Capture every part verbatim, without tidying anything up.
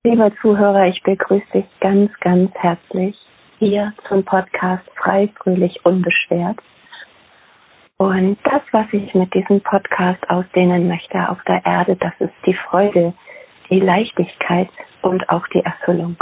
Lieber Zuhörer, ich begrüße dich ganz, ganz herzlich hier zum Podcast Frei, Fröhlich, Unbeschwert. Und das, was ich mit diesem Podcast ausdehnen möchte auf der Erde, das ist die Freude, die Leichtigkeit und auch die Erfüllung.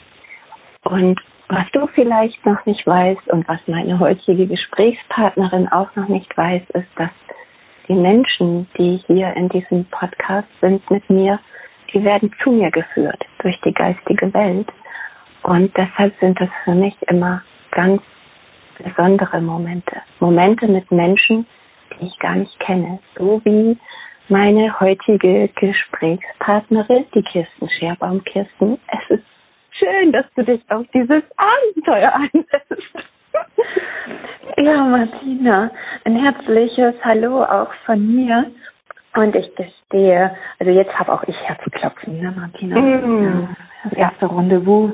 Und was du vielleicht noch nicht weißt und was meine heutige Gesprächspartnerin auch noch nicht weiß, ist, dass die Menschen, die hier in diesem Podcast sind mit mir, die werden zu mir geführt durch die geistige Welt. Und deshalb sind das für mich immer ganz besondere Momente. Momente mit Menschen, die ich gar nicht kenne. So wie meine heutige Gesprächspartnerin, die Kirsten Scherbaum. Kirsten, es ist schön, dass du dich auf dieses Abenteuer einlässt. Ja, Martina, ein herzliches Hallo auch von mir. Und ich gestehe, also jetzt habe auch ich Herzklopfen, ne, Martina? Mm. Ja, das erste Rendezvous.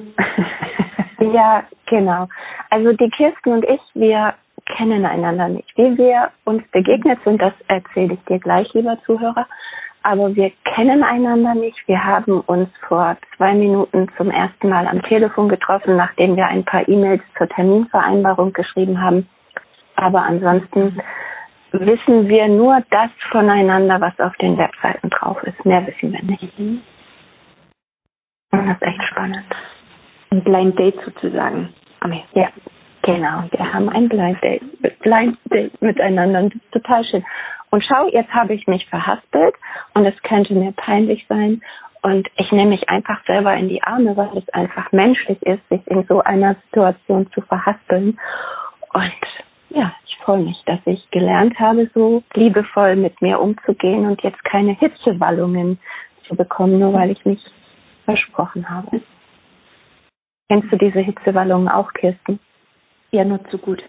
Ja, genau. Also die Kirsten und ich, wir kennen einander nicht. Wie wir uns begegnet sind, das erzähle ich dir gleich, lieber Zuhörer. Aber wir kennen einander nicht. Wir haben uns vor zwei Minuten zum ersten Mal am Telefon getroffen, nachdem wir ein paar E-Mails zur Terminvereinbarung geschrieben haben. Aber ansonsten wissen wir nur das voneinander, was auf den Webseiten drauf ist. Mehr wissen wir nicht. Und das ist echt spannend. Ein Blind Date sozusagen. Okay. Ja, genau. Wir haben ein Blind Date, Blind Date miteinander. Und das ist total schön. Und schau, jetzt habe ich mich verhaspelt und es könnte mir peinlich sein. Und ich nehme mich einfach selber in die Arme, weil es einfach menschlich ist, sich in so einer Situation zu verhaspeln. Und ja, ich freue mich, dass ich gelernt habe, so liebevoll mit mir umzugehen und jetzt keine Hitzewallungen zu bekommen, nur weil ich mich versprochen habe. Kennst du diese Hitzewallungen auch, Kirsten? Ja, nur zu gut.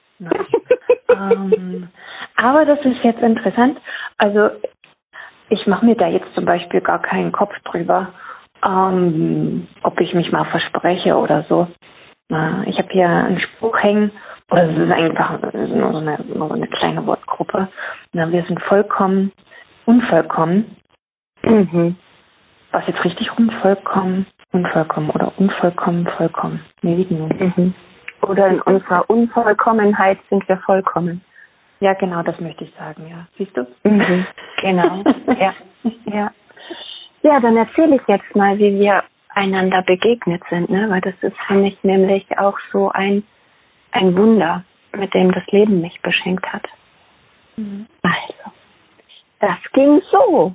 ähm, aber das ist jetzt interessant. Also ich mache mir da jetzt zum Beispiel gar keinen Kopf drüber, ähm, ob ich mich mal verspreche oder so. Na, ich habe hier einen Spruch hängen, oder es ist einfach nur so eine, nur so eine kleine Wortgruppe. Na, wir sind vollkommen unvollkommen. Mhm. Was jetzt richtig rum? Vollkommen, unvollkommen oder unvollkommen, vollkommen. Nee, wie denn? Mhm. Oder in unserer Unvollkommenheit sind wir vollkommen. Ja, genau, das möchte ich sagen, ja. Siehst du? Mhm. Genau, ja. ja. Ja, dann erzähle ich jetzt mal, wie wir einander begegnet sind, ne? Weil das ist für mich nämlich auch so ein, ein Wunder, mit dem das Leben mich beschenkt hat. Mhm. Also, das ging so.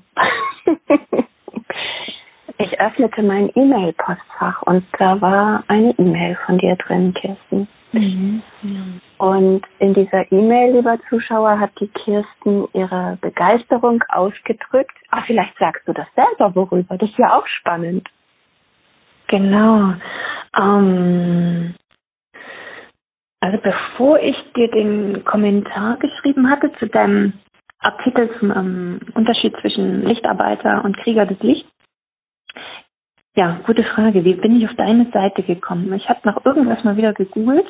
Ich öffnete mein E-Mail-Postfach und da war eine E-Mail von dir drin, Kirsten. Mhm. Ja. Und in dieser E-Mail, lieber Zuschauer, hat die Kirsten ihre Begeisterung ausgedrückt. Ah, vielleicht sagst du das selber, worüber. Das ist ja auch spannend. Genau. Ähm, also bevor ich dir den Kommentar geschrieben hatte zu deinem Artikel zum ähm, Unterschied zwischen Lichtarbeiter und Krieger des Lichts, ja, gute Frage. Wie bin ich auf deine Seite gekommen? Ich habe nach irgendwas mal wieder gegoogelt.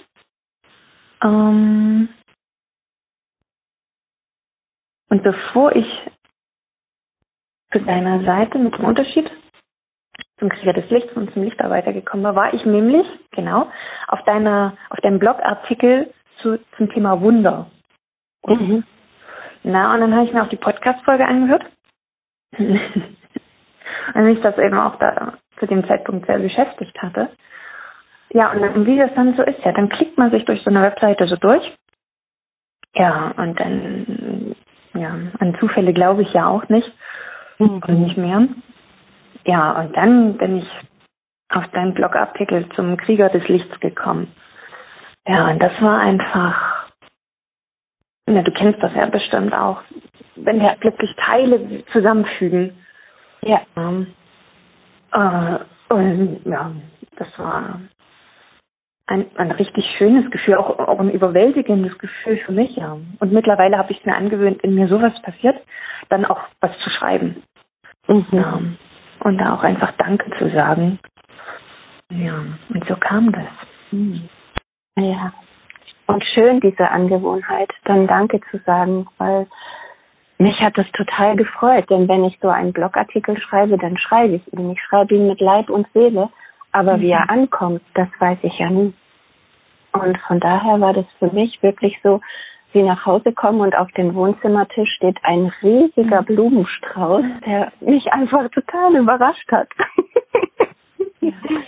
Ähm, und bevor ich zu deiner Seite mit dem Unterschied zum Krieger des Lichts und zum Lichtarbeiter gekommen war, war ich nämlich, genau, auf deiner, auf deinem Blogartikel zu, zum Thema Wunder. Mhm. Na, und dann habe ich mir auch die Podcast-Folge angehört. Und mich das eben auch da zu dem Zeitpunkt sehr beschäftigt hatte. Ja, und dann, wie das dann so ist, ja, dann klickt man sich durch so eine Webseite so durch. Ja, und dann, ja, an Zufälle glaube ich ja auch nicht. Mhm. Und nicht mehr. Ja, und dann bin ich auf deinen Blogartikel zum Krieger des Lichts gekommen. Ja, und das war einfach, ja, du kennst das ja bestimmt auch, wenn wir plötzlich Teile zusammenfügen. Ja. Äh, und ja, das war ein, ein richtig schönes Gefühl, auch, auch ein überwältigendes Gefühl für mich, ja. Und mittlerweile habe ich es mir angewöhnt, wenn mir sowas passiert, dann auch was zu schreiben. Mhm. Ja. Und da auch einfach Danke zu sagen. Ja, und so kam das. Mhm. Ja. Und schön, diese Angewohnheit, dann Danke zu sagen, weil mich hat das total gefreut, denn wenn ich so einen Blogartikel schreibe, dann schreibe ich ihn. Ich schreibe ihn mit Leib und Seele, aber mhm. wie er ankommt, das weiß ich ja nie. Und von daher war das für mich wirklich so, wie nach Hause kommen und auf dem Wohnzimmertisch steht ein riesiger mhm. Blumenstrauß, der mich einfach total überrascht hat. ja.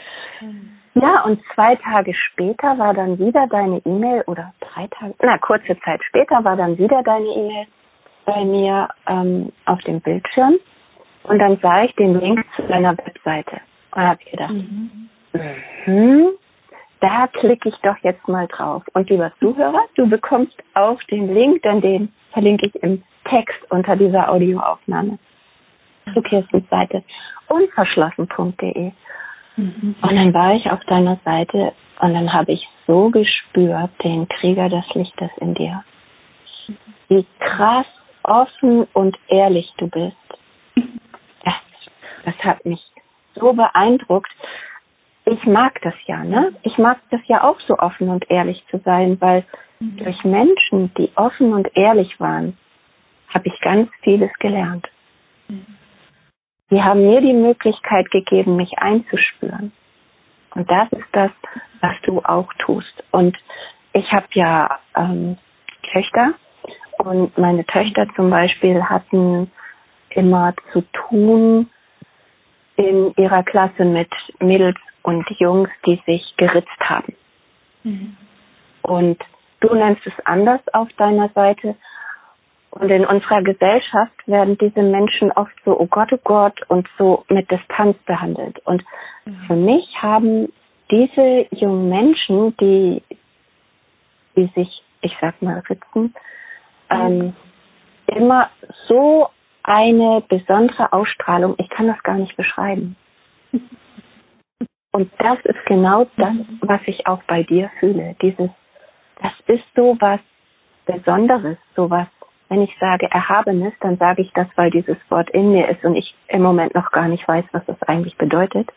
ja, und zwei Tage später war dann wieder deine E-Mail, oder drei Tage, na, kurze Zeit später war dann wieder deine E-Mail bei mir ähm, auf dem Bildschirm. Und dann sah ich den Link zu deiner Webseite. Und habe ich gedacht, mhm. Mhm, da klicke ich doch jetzt mal drauf. Und lieber Zuhörer, du bekommst auch den Link, denn den verlinke ich im Text unter dieser Audioaufnahme. Zu Kirstens Seite unverschlossen punkt de. Mhm. Und dann war ich auf deiner Seite und dann habe ich so gespürt, den Krieger des Lichtes in dir. Wie krass offen und ehrlich du bist. Das, das hat mich so beeindruckt. Ich mag das ja, ne? Ich mag das ja auch, so offen und ehrlich zu sein, weil mhm. durch Menschen, die offen und ehrlich waren, habe ich ganz vieles gelernt. Mhm. Die haben mir die Möglichkeit gegeben, mich einzuspüren. Und das ist das, was du auch tust. Und ich habe ja ähm, Töchter und meine Töchter zum Beispiel hatten immer zu tun in ihrer Klasse mit Mädels und Jungs, die sich geritzt haben. Mhm. Und du nennst es anders auf deiner Seite. Und in unserer Gesellschaft werden diese Menschen oft so, oh Gott, oh Gott, und so mit Distanz behandelt. Und mhm. für mich haben diese jungen Menschen, die, die sich, ich sag mal, ritzen, ähm, immer so eine besondere Ausstrahlung. Ich kann das gar nicht beschreiben. Und das ist genau das, was ich auch bei dir fühle. Dieses, das ist so was Besonderes, so was, wenn ich sage Erhabenes, dann sage ich das, weil dieses Wort in mir ist und ich im Moment noch gar nicht weiß, was das eigentlich bedeutet.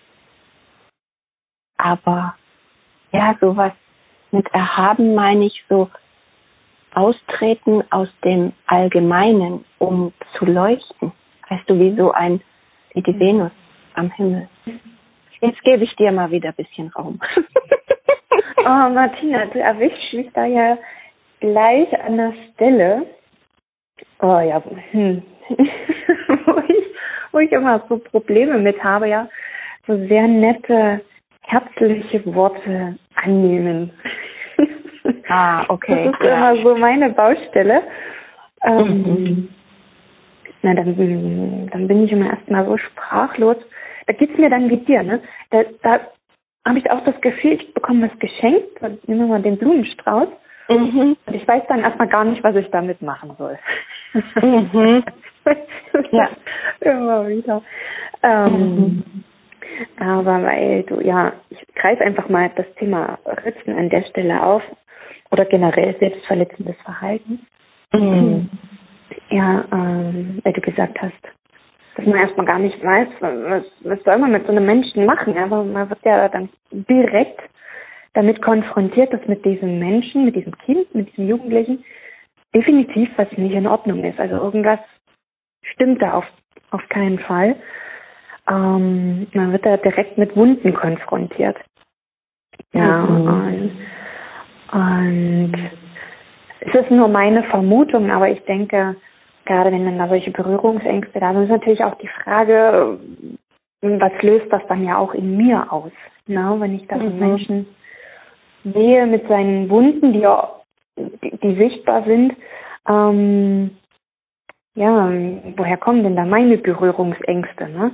Aber ja, sowas mit erhaben meine ich so austreten aus dem Allgemeinen, um zu leuchten. Weißt du, wie so ein, wie die Venus am Himmel. Jetzt gebe ich dir mal wieder ein bisschen Raum. Oh, Martina, du erwischst mich da ja gleich an der Stelle. Oh ja, hm. wo, ich, wo ich immer so Probleme mit habe, ja, so sehr nette, herzliche Worte annehmen. Ah, okay. Das ist ja. immer so meine Baustelle. Ähm, mhm. Na, dann, dann bin ich immer erstmal so sprachlos. Da geht's mir dann wie dir, ne? Da, da habe ich auch das Gefühl, ich bekomme was geschenkt, nehmen wir mal den Blumenstrauß. Mhm. Und ich weiß dann erstmal gar nicht, was ich damit machen soll. Mhm. ja. Immer wieder. Ähm, mhm. Aber weil du, ja, ich greife einfach mal das Thema Ritzen an der Stelle auf oder generell selbstverletzendes Verhalten. Mhm. Ja, ähm, weil du gesagt hast, dass man erstmal gar nicht weiß, was, was soll man mit so einem Menschen machen. Aber man wird ja dann direkt damit konfrontiert, dass mit diesem Menschen, mit diesem Kind, mit diesem Jugendlichen definitiv was nicht in Ordnung ist. Also irgendwas stimmt da auf, auf keinen Fall. Ähm, man wird da direkt mit Wunden konfrontiert. Ja, mhm. und, und es ist nur meine Vermutung, aber ich denke, gerade wenn dann da solche Berührungsängste da sind, ist natürlich auch die Frage, was löst das dann ja auch in mir aus? Na, wenn ich da einen mhm. Menschen sehe mit seinen Wunden, die, die, die sichtbar sind, ähm, ja, woher kommen denn da meine Berührungsängste? Ne?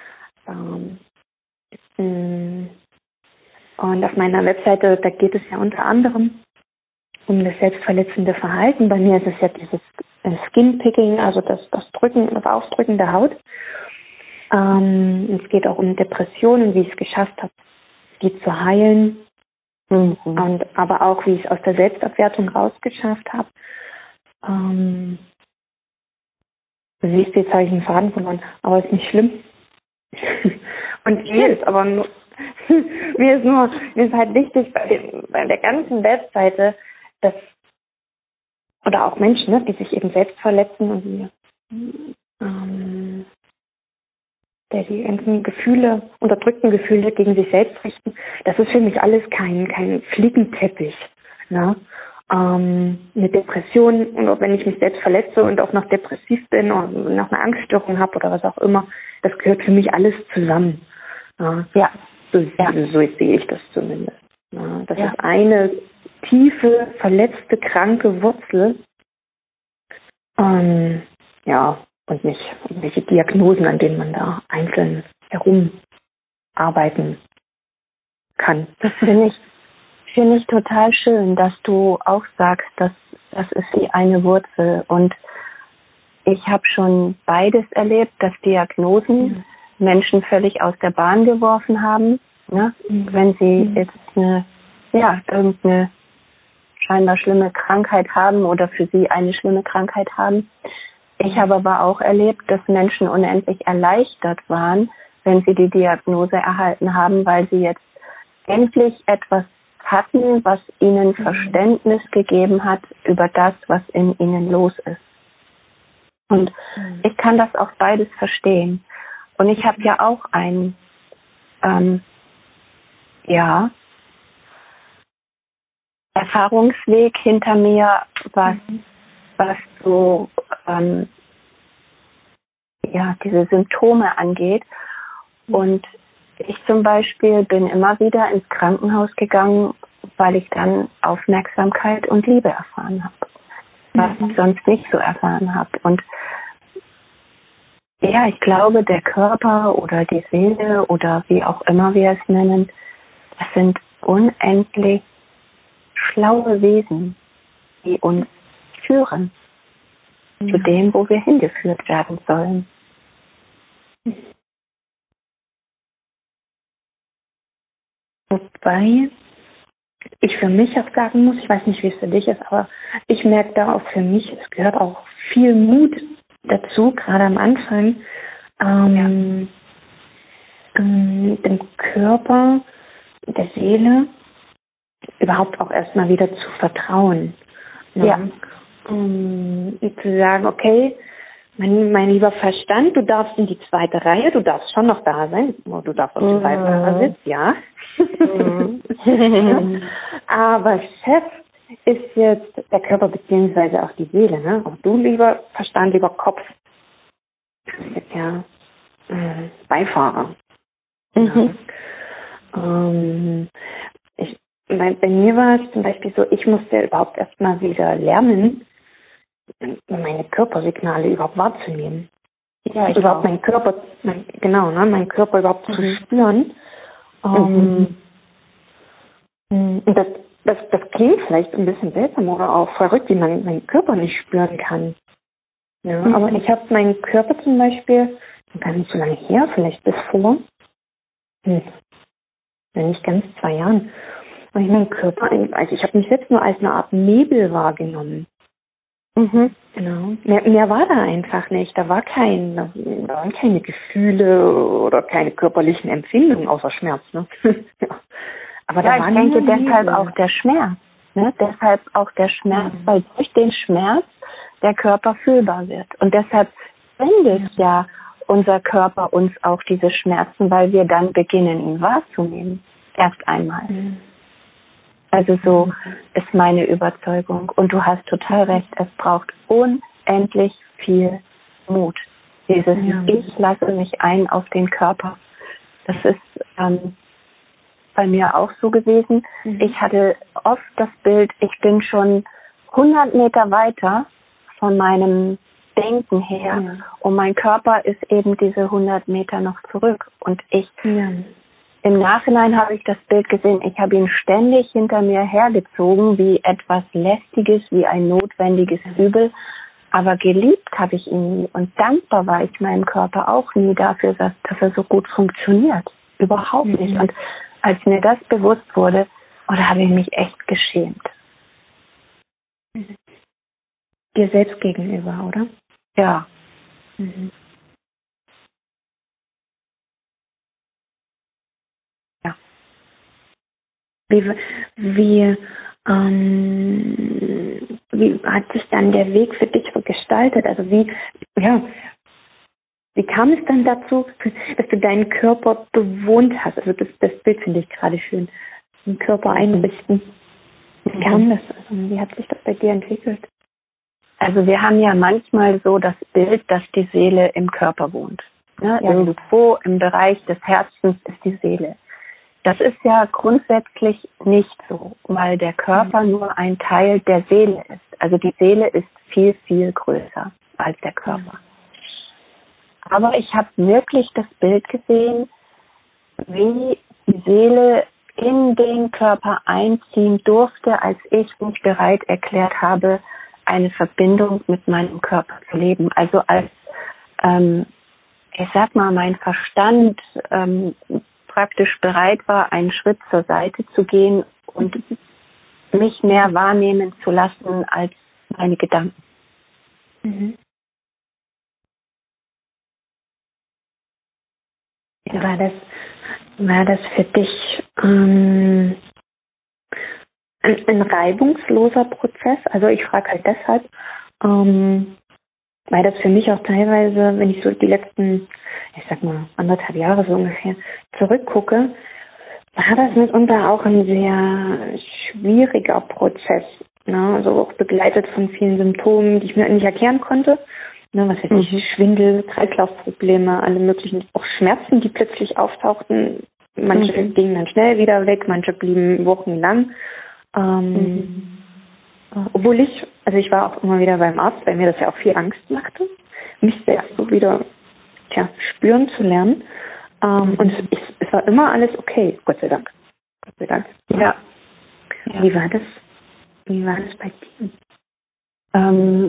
Ähm, und auf meiner Webseite, da geht es ja unter anderem um das selbstverletzende Verhalten. Bei mir ist es ja dieses Skinpicking, also das, das Drücken, das Aufdrücken der Haut. Ähm, es geht auch um Depressionen, wie ich es geschafft habe, die zu heilen. Mhm. Und aber auch, wie ich es aus der Selbstabwertung rausgeschafft habe. Ähm, du siehst, jetzt habe ich einen Faden verloren, aber ist nicht schlimm. Und mir ist aber nur, mir ist nur, mir ist halt wichtig bei, dem, bei der ganzen Webseite, dass oder auch Menschen, ne, die sich eben selbst verletzen und die, ähm, der die ganzen Gefühle, unterdrückten Gefühle gegen sich selbst richten, das ist für mich alles kein, kein Flickenteppich. Ne? Ähm, eine Depression, und wenn ich mich selbst verletze und auch noch depressiv bin und noch eine Angststörung habe oder was auch immer, das gehört für mich alles zusammen. Ja, ja. So, ja. so sehe ich das zumindest. Ja, das ja. ist eine tiefe, verletzte, kranke Wurzel. Ähm, ja, und nicht irgendwelche Diagnosen, an denen man da einzeln herumarbeiten kann. Das finde ich, finde ich total schön, dass du auch sagst, dass das ist wie eine Wurzel. Und ich habe schon beides erlebt, dass Diagnosen mhm. Menschen völlig aus der Bahn geworfen haben, ne? Mhm. Wenn sie mhm. jetzt eine, ja, irgendeine scheinbar schlimme Krankheit haben oder für sie eine schlimme Krankheit haben. Ich habe aber auch erlebt, dass Menschen unendlich erleichtert waren, wenn sie die Diagnose erhalten haben, weil sie jetzt endlich etwas hatten, was ihnen mhm. Verständnis gegeben hat über das, was in ihnen los ist. Und mhm. ich kann das auch beides verstehen. Und ich habe ja auch einen, ähm, ja, Erfahrungsweg hinter mir, was, mhm. was so, ähm, ja, diese Symptome angeht. Mhm. Und ich zum Beispiel bin immer wieder ins Krankenhaus gegangen, weil ich dann Aufmerksamkeit und Liebe erfahren habe, was mhm. ich sonst nicht so erfahren habe. Und ja, ich glaube, der Körper oder die Seele oder wie auch immer wir es nennen, das sind unendlich schlaue Wesen, die uns führen mhm. zu dem, wo wir hingeführt werden sollen. Wobei ich für mich auch sagen muss, ich weiß nicht, wie es für dich ist, aber ich merke da auch für mich, es gehört auch viel Mut dazu, gerade am Anfang, ähm, ja. ähm, dem Körper, der Seele überhaupt auch erstmal wieder zu vertrauen. Ne? Ja. Um, zu sagen, okay, mein, mein lieber Verstand, du darfst in die zweite Reihe, du darfst schon noch da sein, du darfst auf dem Beifahrersitz, ja. Mhm. Aber Chef ist jetzt der Körper beziehungsweise auch die Seele, ne? Auch du, lieber Verstand, lieber Kopf, ist ja äh, Beifahrer. Mhm. Ja. Ähm, ich, bei, bei mir war es zum Beispiel so, ich musste überhaupt erstmal wieder lernen, meine Körpersignale überhaupt wahrzunehmen. Ja, ich überhaupt auch. meinen Körper, mein, genau, ne, meinen Körper überhaupt mhm. zu spüren. Um, mhm. Und das, das, das klingt vielleicht ein bisschen seltsam oder auch verrückt, wie man meinen Körper nicht spüren kann. Ja, mhm. Aber ich habe meinen Körper zum Beispiel, gar nicht so lange her, vielleicht bis vor, hm, wenn nicht ganz zwei Jahren, habe ich meinen Körper, also ich habe mich selbst nur als eine Art Nebel wahrgenommen. Mhm. Genau. Mehr, mehr war da einfach nicht. Da war kein, da waren keine Gefühle oder keine körperlichen Empfindungen außer Schmerz. Ne? Ja. Aber ja, da war ich denke deshalb Nebel. auch der Schmerz. Ne? Deshalb auch der Schmerz, mhm. weil durch den Schmerz der Körper fühlbar wird. Und deshalb sendet ja. ja unser Körper uns auch diese Schmerzen, weil wir dann beginnen, ihn wahrzunehmen. Erst einmal. Mhm. Also so ist meine Überzeugung. Und du hast total recht, es braucht unendlich viel Mut. Dieses ja. Ich lasse mich ein auf den Körper. Das ist ähm, bei mir auch so gewesen. Mhm. Ich hatte oft das Bild, ich bin schon hundert Meter weiter von meinem Denken her ja. und mein Körper ist eben diese hundert Meter noch zurück. Und ich... Ja. Im Nachhinein habe ich das Bild gesehen, ich habe ihn ständig hinter mir hergezogen, wie etwas Lästiges, wie ein notwendiges Übel. Aber geliebt habe ich ihn nie und dankbar war ich meinem Körper auch nie dafür, dass, dass er so gut funktioniert. Überhaupt mhm. nicht. Und als mir das bewusst wurde, oh, da habe ich mich echt geschämt. Dir selbst gegenüber, oder? Ja. Mhm. Wie, wie ähm, wie hat sich dann der Weg für dich gestaltet? Also wie, ja, wie kam es dann dazu, dass du deinen Körper bewohnt hast? Also das, das Bild finde ich gerade schön. Den Körper einrichten. Wie kam das? Also wie hat sich das bei dir entwickelt? Also wir haben ja manchmal so das Bild, dass die Seele im Körper wohnt. Ne? Ja. Irgendwo im Bereich des Herzens ist die Seele. Das ist ja grundsätzlich nicht so, weil der Körper mhm. nur ein Teil der Seele ist. Also die Seele ist viel, viel größer als der Körper. Aber ich habe wirklich das Bild gesehen, wie die Seele in den Körper einziehen durfte, als ich mich bereit erklärt habe, eine Verbindung mit meinem Körper zu leben. Also als, ähm, ich sag mal, mein Verstand ähm, praktisch bereit war, einen Schritt zur Seite zu gehen und mich mehr wahrnehmen zu lassen als meine Gedanken. Mhm. War das, war das für dich ähm, ein, ein reibungsloser Prozess? Also ich frage halt deshalb, ähm, weil das für mich auch teilweise, wenn ich so die letzten, ich sag mal, anderthalb Jahre so ungefähr zurückgucke, war das mitunter auch ein sehr schwieriger Prozess. Ne? Also auch begleitet von vielen Symptomen, die ich mir nicht erklären konnte. Ne, was weiß ich, mhm. Schwindel, Kreislaufprobleme, alle möglichen, auch Schmerzen, die plötzlich auftauchten. Manche mhm. gingen dann schnell wieder weg, manche blieben wochenlang. Ähm, mhm. Obwohl ich, also ich war auch immer wieder beim Arzt, weil mir das ja auch viel Angst machte, mich selbst so wieder tja, spüren zu lernen. Ähm, mhm. Und es, es war immer alles okay, Gott sei Dank. Gott sei Dank. Ja. ja. Wie war das? Wie war das bei dir? Ähm,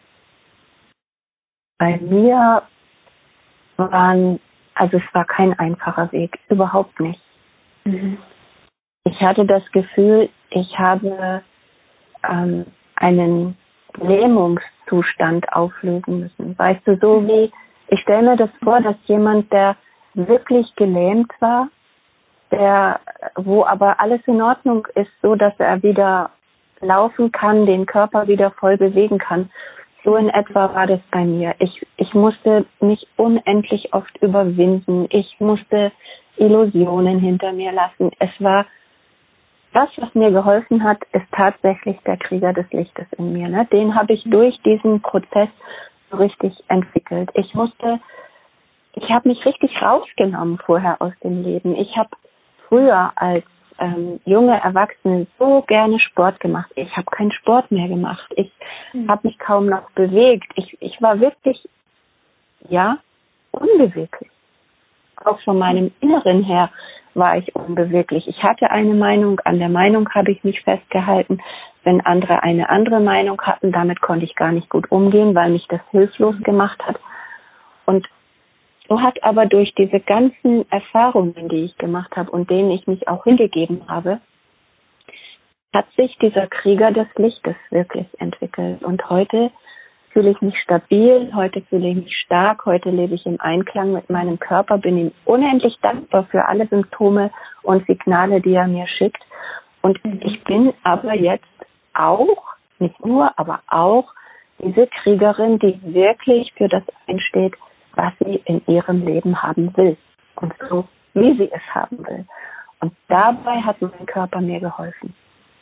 Bei mir waren, also es war kein einfacher Weg, überhaupt nicht. Mhm. Ich hatte das Gefühl, ich habe ähm, einen Lähmungszustand auflösen müssen. Weißt du, so wie, ich stelle mir das vor, dass jemand, der wirklich gelähmt war, der, wo aber alles in Ordnung ist, so dass er wieder laufen kann, den Körper wieder voll bewegen kann. So in etwa war das bei mir. Ich, ich musste mich unendlich oft überwinden. Ich musste Illusionen hinter mir lassen. Es war, das, was mir geholfen hat, ist tatsächlich der Krieger des Lichtes in mir. Ne? Den habe ich durch diesen Prozess so richtig entwickelt. Ich musste, ich habe mich richtig rausgenommen vorher aus dem Leben. Ich habe früher als Ähm, junge Erwachsene so gerne Sport gemacht. Ich habe keinen Sport mehr gemacht. Ich mhm. habe mich kaum noch bewegt. Ich, ich war wirklich, ja, unbeweglich. Auch von meinem Inneren her war ich unbeweglich. Ich hatte eine Meinung, an der Meinung habe ich mich festgehalten. Wenn andere eine andere Meinung hatten, damit konnte ich gar nicht gut umgehen, weil mich das hilflos gemacht hat. Und so hat aber durch diese ganzen Erfahrungen, die ich gemacht habe und denen ich mich auch hingegeben habe, hat sich dieser Krieger des Lichtes wirklich entwickelt. Und heute fühle ich mich stabil, heute fühle ich mich stark, heute lebe ich im Einklang mit meinem Körper, bin ihm unendlich dankbar für alle Symptome und Signale, die er mir schickt. Und ich bin aber jetzt auch, nicht nur, aber auch diese Kriegerin, die wirklich für das einsteht, was sie in ihrem Leben haben will und so, wie sie es haben will. Und dabei hat mein Körper mir geholfen.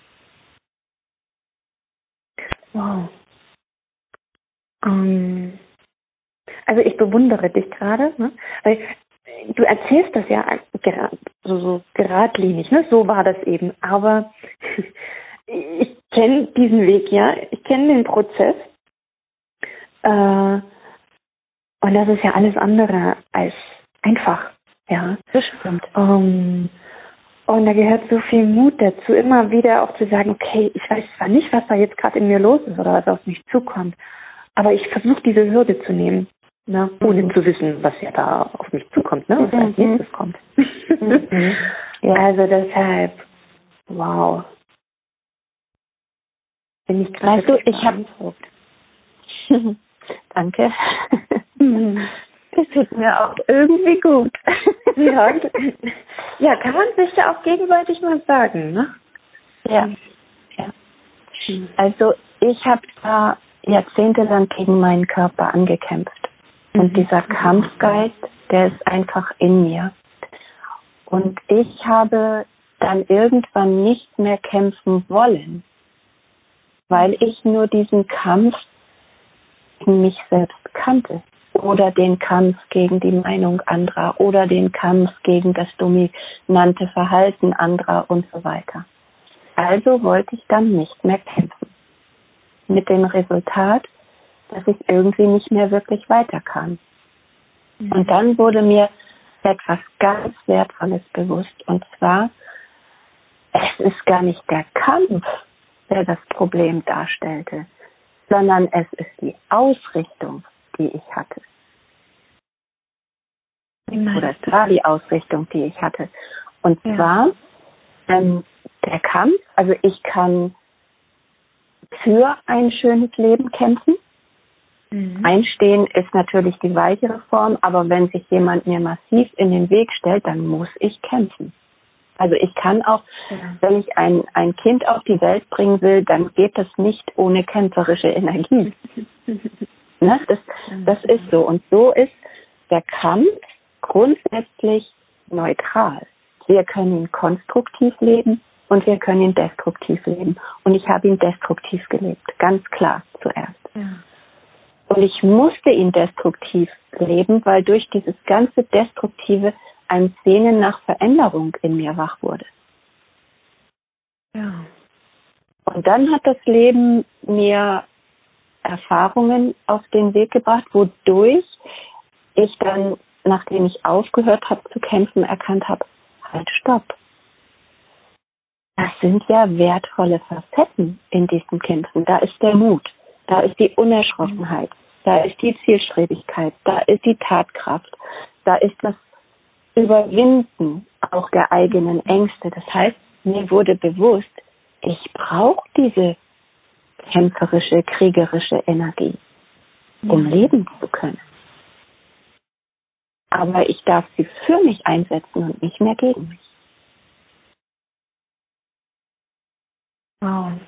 Wow. Um, also ich bewundere dich gerade, ne? Weil du erzählst das ja gerad, so, so geradlinig, ne? So war das eben. Aber ich kenne diesen Weg, ja. Ich kenne den Prozess. Äh, Und das ist ja alles andere als einfach, ja. Das stimmt. Um, und da gehört so viel Mut dazu, immer wieder auch zu sagen, okay, ich weiß zwar nicht, was da jetzt gerade in mir los ist oder was auf mich zukommt, aber ich versuche diese Hürde zu nehmen, ne? Ohne zu wissen, was ja da auf mich zukommt, ne? Was mhm. als nächstes kommt. Mhm. Ja. Also deshalb, wow. Bin ich gerade weißt du, ich habe Danke. Das tut mir auch irgendwie gut. Ja, ja, kann man sich ja auch gegenseitig mal sagen, ne? Ja. ja. Also ich habe da jahrzehntelang gegen meinen Körper angekämpft. Mhm. Und dieser Kampfgeist, der ist einfach in mir. Und ich habe dann irgendwann nicht mehr kämpfen wollen, weil ich nur diesen Kampf gegen mich selbst kannte. Oder den Kampf gegen die Meinung anderer oder den Kampf gegen das dominante Verhalten anderer und so weiter. Also wollte ich dann nicht mehr kämpfen. Mit dem Resultat, dass ich irgendwie nicht mehr wirklich weiterkam. Mhm. Und dann wurde mir etwas ganz Wertvolles bewusst. Und zwar, es ist gar nicht der Kampf, der das Problem darstellte, sondern es ist die Ausrichtung, die ich hatte. Oder es war die Ausrichtung, die ich hatte. Und ja. zwar ähm, der Kampf, also ich kann für ein schönes Leben kämpfen. Mhm. Einstehen ist natürlich die weichere Form, aber wenn sich jemand mir massiv in den Weg stellt, dann muss ich kämpfen. Also ich kann auch, ja. wenn ich ein, ein Kind auf die Welt bringen will, dann geht das nicht ohne kämpferische Energie. ne? das, das ist so. Und so ist der Kampf grundsätzlich neutral. Wir können ihn konstruktiv leben und wir können ihn destruktiv leben. Und ich habe ihn destruktiv gelebt, ganz klar zuerst. Ja. Und ich musste ihn destruktiv leben, weil durch dieses ganze Destruktive ein Sehnen nach Veränderung in mir wach wurde. Ja. Und dann hat das Leben mir Erfahrungen auf den Weg gebracht, wodurch ich dann, nachdem ich aufgehört habe zu kämpfen, erkannt habe, halt, stopp. Das sind ja wertvolle Facetten in diesen Kämpfen. Da ist der Mut, da ist die Unerschrockenheit, da ist die Zielstrebigkeit, da ist die Tatkraft, da ist das Überwinden auch der eigenen Ängste. Das heißt, mir wurde bewusst, ich brauche diese kämpferische, kriegerische Energie, um ja. leben zu können. Aber ich darf sie für mich einsetzen und nicht mehr gegen mich. Wow.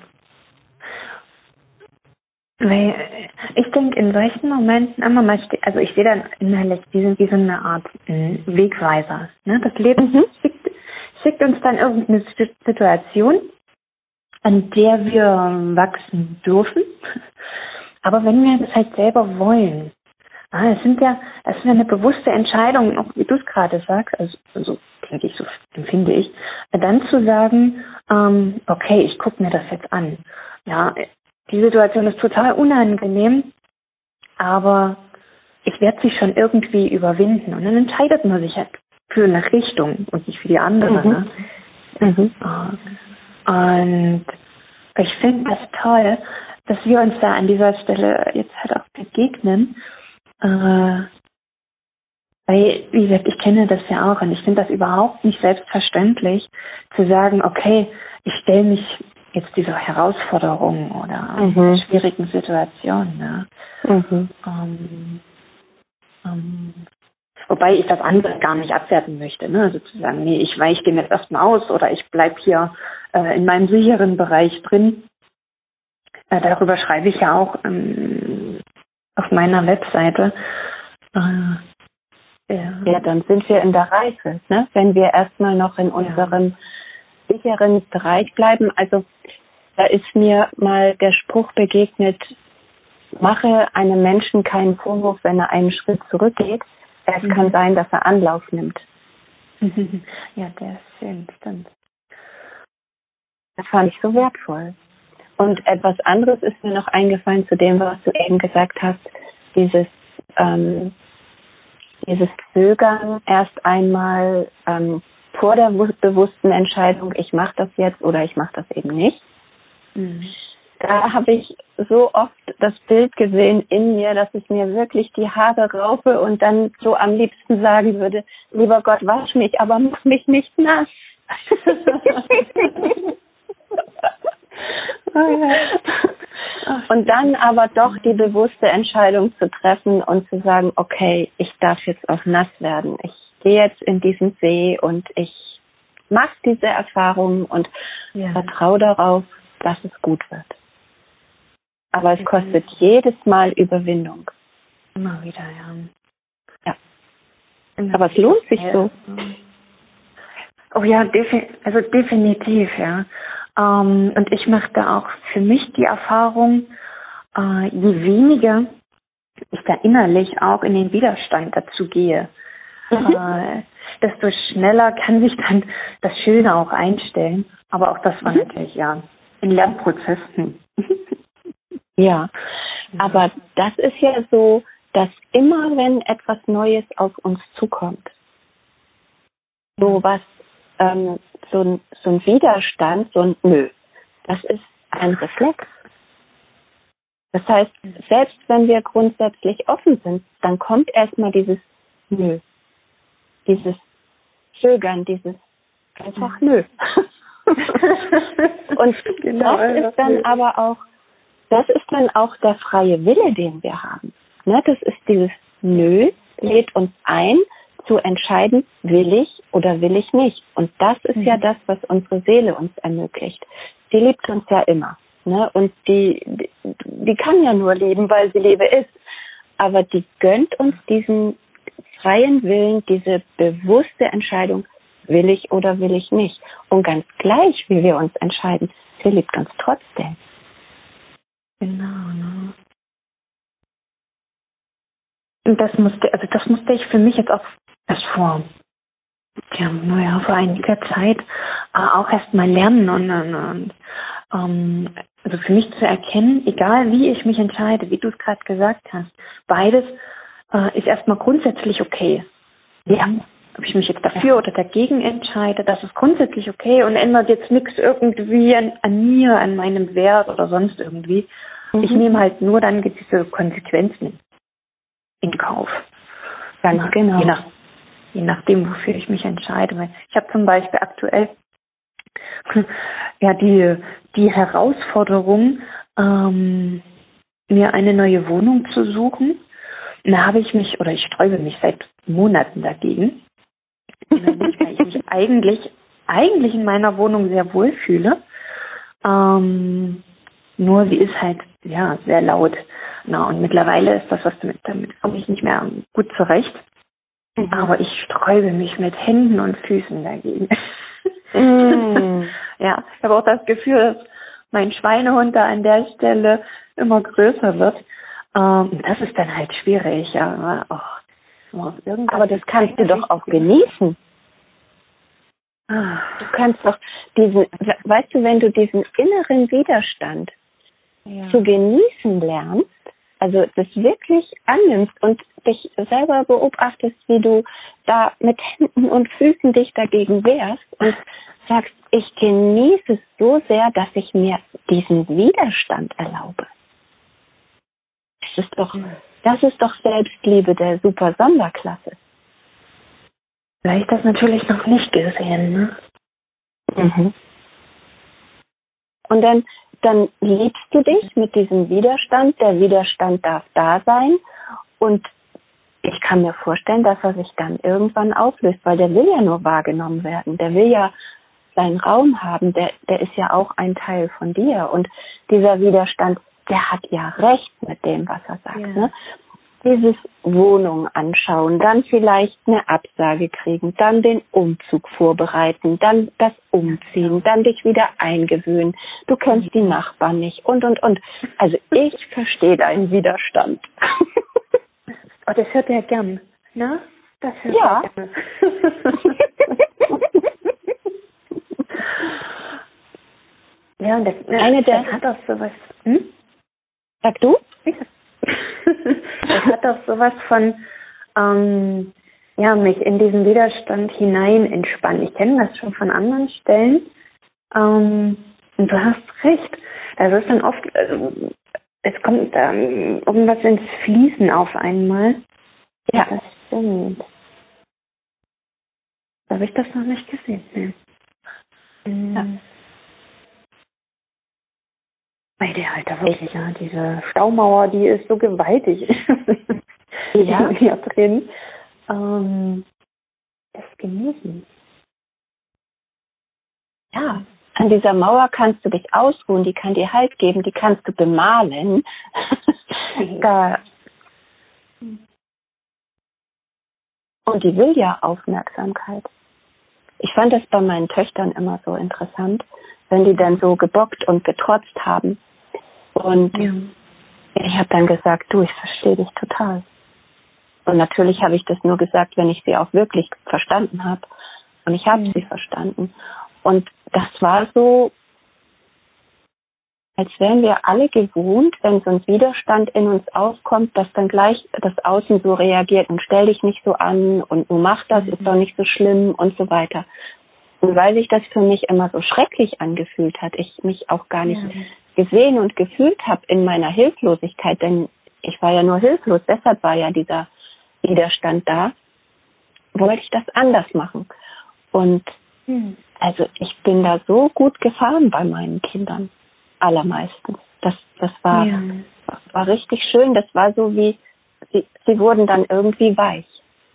Weil ich denke, in solchen Momenten immer mal, also ich sehe dann innerlich, die sind wie so eine Art Wegweiser. Ne? Das Leben mhm. schickt, schickt uns dann irgendeine Situation, an der wir wachsen dürfen. Aber wenn wir das halt selber wollen, ah, es sind ja, es ist ja eine bewusste Entscheidung, auch wie du es gerade sagst, also so denke ich, so empfinde ich, dann zu sagen, ähm, okay, ich gucke mir das jetzt an. Ja, die Situation ist total unangenehm, aber ich werde sie schon irgendwie überwinden. Und dann entscheidet man sich halt für eine Richtung und nicht für die andere. Mhm. Ne? Mhm. Und ich finde das toll, dass wir uns da an dieser Stelle jetzt halt auch begegnen. Äh, weil, wie gesagt, ich kenne das ja auch und ich finde das überhaupt nicht selbstverständlich, zu sagen, okay, ich stelle mich jetzt dieser Herausforderung oder mhm. schwierigen Situation. Ne? Mhm. Um, um, wobei ich das andere gar nicht abwerten möchte. Ne? Also zu sagen, nee, ich weiche dem jetzt erstmal aus oder ich bleibe hier äh, in meinem sicheren Bereich drin. Äh, darüber schreibe ich ja auch ähm, auf meiner Webseite. Äh, ja. ja, dann sind wir in der Reife, ne? Wenn wir erstmal noch in unserem ja. sicheren Bereich bleiben. Also da ist mir mal der Spruch begegnet, mache einem Menschen keinen Vorwurf, wenn er einen Schritt zurückgeht. Es mhm. kann sein, dass er Anlauf nimmt. Ja, der ist schön, stimmt. Das fand ich so wertvoll. Und etwas anderes ist mir noch eingefallen zu dem, was du eben gesagt hast, dieses ähm, dieses Zögern erst einmal ähm, vor der bewussten Entscheidung, ich mache das jetzt oder ich mache das eben nicht. Mhm. Da habe ich so oft das Bild gesehen in mir, dass ich mir wirklich die Haare raufe und dann so am liebsten sagen würde, lieber Gott, wasch mich, aber mach mich nicht nass. Und dann aber doch die bewusste Entscheidung zu treffen und zu sagen, okay, ich darf jetzt auch nass werden. Ich gehe jetzt in diesen See und ich mache diese Erfahrung und ja. vertraue darauf, dass es gut wird. Aber es kostet jedes Mal Überwindung. Immer wieder, ja. Ja. Aber es lohnt sich so. Oh ja, defi- also definitiv, ja. Ähm, und ich mache da auch für mich die Erfahrung, äh, je weniger ich da innerlich auch in den Widerstand dazu gehe, mhm. äh, desto schneller kann sich dann das Schöne auch einstellen. Aber auch das war mhm. natürlich, ja, ein Lernprozess. Hm. Ja, aber das ist ja so, dass immer wenn etwas Neues auf uns zukommt, so was, ähm, so ein, so ein Widerstand, so ein Nö, das ist ein Reflex. Das heißt, selbst wenn wir grundsätzlich offen sind, dann kommt erstmal dieses Nö, dieses Zögern, dieses einfach Nö. Und genau, das ist dann aber auch, das ist dann auch der freie Wille, den wir haben. Ne, das ist dieses Nö, lädt uns ein, zu entscheiden, will ich oder will ich nicht. Und das ist mhm. ja das, was unsere Seele uns ermöglicht. Sie liebt uns ja immer. Ne? Und die, die, die kann ja nur lieben, weil sie Liebe ist. Aber die gönnt uns diesen freien Willen, diese bewusste Entscheidung, will ich oder will ich nicht. Und ganz gleich, wie wir uns entscheiden, sie liebt uns trotzdem. Genau, ne? Und das musste, also das musste ich für mich jetzt auch erst vor, ja, naja, vor einiger Zeit äh, auch erst mal lernen und, und, und ähm, also für mich zu erkennen, egal wie ich mich entscheide, wie du es gerade gesagt hast, beides äh, ist erstmal grundsätzlich okay. Ja. Ob ich mich jetzt dafür oder dagegen entscheide, das ist grundsätzlich okay und ändert jetzt nichts irgendwie an, an mir, an meinem Wert oder sonst irgendwie. Mhm. Ich nehme halt nur dann gewisse Konsequenzen in Kauf. Ganz Na, genau. Je, nach, je nachdem, wofür ich mich entscheide. Weil ich habe zum Beispiel aktuell ja die, die Herausforderung, ähm, mir eine neue Wohnung zu suchen. Und da habe ich mich, oder ich sträube mich seit Monaten dagegen, weil ich mich eigentlich, eigentlich in meiner Wohnung sehr wohl fühle. Ähm, nur sie ist halt ja sehr laut. Na, und mittlerweile ist das, was damit, damit komme ich nicht mehr gut zurecht. Mhm. Aber ich sträube mich mit Händen und Füßen dagegen. Mhm. Ja, ich habe auch das Gefühl, dass mein Schweinehund da an der Stelle immer größer wird. Ähm, das ist dann halt schwierig. Ja. Oh, aber das kannst du doch auch genießen. Du kannst doch diesen, weißt du, wenn du diesen inneren Widerstand ja. zu genießen lernst, also das wirklich annimmst und dich selber beobachtest, wie du da mit Händen und Füßen dich dagegen wehrst und sagst, ich genieße es so sehr, dass ich mir diesen Widerstand erlaube. Das ist doch, das ist doch Selbstliebe der super Sonderklasse. Vielleicht das natürlich noch nicht gesehen, ne? Mhm. Und dann, dann liebst du dich mit diesem Widerstand. Der Widerstand darf da sein. Und ich kann mir vorstellen, dass er sich dann irgendwann auflöst, weil der will ja nur wahrgenommen werden. Der will ja seinen Raum haben. Der, der ist ja auch ein Teil von dir. Und dieser Widerstand, der hat ja recht mit dem, was er sagt. Ja. Ne? Dieses Wohnung anschauen, dann vielleicht eine Absage kriegen, dann den Umzug vorbereiten, dann das Umziehen, dann dich wieder eingewöhnen. Du kennst die Nachbarn nicht und, und, und. Also ich verstehe deinen Widerstand. Oh, das hört er gern, ne? Das hört ja. er gern. Ja, und das, Eine das der hat auch sowas. Hm? Sag du? Das hat auch sowas von, ähm, ja, mich in diesen Widerstand hinein entspannen. Ich kenne das schon von anderen Stellen. Ähm, und du hast recht. Das ist dann oft, äh, es kommt ähm, irgendwas ins Fließen auf einmal. Ja, das stimmt. Habe ich das noch nicht gesehen? Nee. Mhm. Ja. Bei der halt da wirklich, ja, diese Staumauer, die ist so gewaltig. Ja. Hier drin. Ähm, das Genießen. Ja, an dieser Mauer kannst du dich ausruhen, die kann dir Halt geben, die kannst du bemalen. da, und die will ja Aufmerksamkeit. Ich fand das bei meinen Töchtern immer so interessant, wenn die dann so gebockt und getrotzt haben. Und ja. ich habe dann gesagt, du, ich verstehe dich total. Und natürlich habe ich das nur gesagt, wenn ich sie auch wirklich verstanden habe. Und ich habe mhm. sie verstanden. Und das war so, als wären wir alle gewohnt, wenn so ein Widerstand in uns aufkommt, dass dann gleich das Außen so reagiert und stell dich nicht so an und du mach das, mhm. ist doch nicht so schlimm und so weiter. Und weil sich das für mich immer so schrecklich angefühlt hat, ich mich auch gar nicht ja. gesehen und gefühlt habe in meiner Hilflosigkeit, denn ich war ja nur hilflos, deshalb war ja dieser Widerstand da, wollte ich das anders machen. Und hm. also ich bin da so gut gefahren bei meinen Kindern, allermeistens. Das, das war, ja. das war richtig schön. Das war so wie, sie, sie wurden dann irgendwie weich.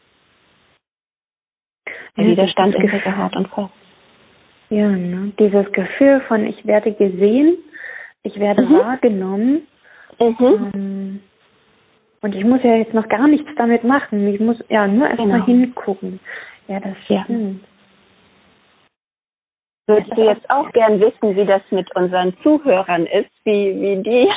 Der ja, Widerstand ist so hart und fest. Ja, ne? Dieses Gefühl von, ich werde gesehen, ich werde mhm. wahrgenommen. Mhm. Ähm, und ich muss ja jetzt noch gar nichts damit machen. Ich muss ja nur erst genau. mal hingucken. Ja, das stimmt. Ja. Würdest du jetzt auch gern wissen, wie das mit unseren Zuhörern ist, wie, wie die?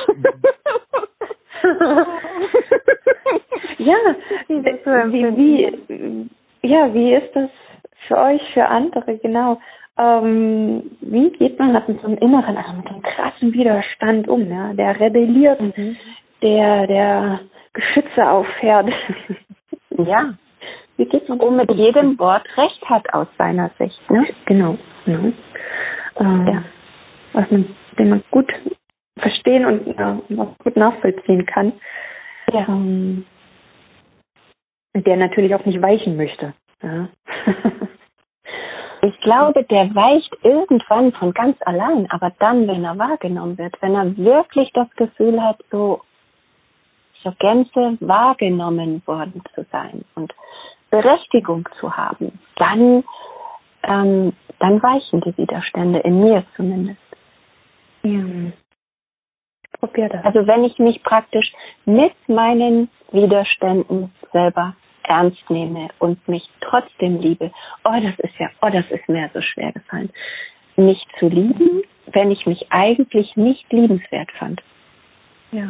ja, wie, wie, ja, wie ist das für euch, für andere, genau? Ähm, wie geht man mit so einem inneren, also mit so einem krassen Widerstand um, ja? Der rebelliert, mhm. der, der Geschütze auffährt. ja. Wie geht man um? Mit jedem Wort Recht hat aus seiner Sicht, ne? Genau. Mhm. Ähm, ja. Was man, den man gut verstehen und äh, gut nachvollziehen kann. Ja. Ähm, der natürlich auch nicht weichen möchte. Ja. Ich glaube, der weicht irgendwann von ganz allein, aber dann, wenn er wahrgenommen wird, wenn er wirklich das Gefühl hat, so zur Gänze wahrgenommen worden zu sein und Berechtigung zu haben, dann, ähm, dann weichen die Widerstände, in mir zumindest. Ja. Ich probiere das. Also wenn ich mich praktisch mit meinen Widerständen selber ernst nehme und mich trotzdem liebe, oh, das ist ja, oh, das ist mir so schwer gefallen, mich zu lieben, wenn ich mich eigentlich nicht liebenswert fand. Ja.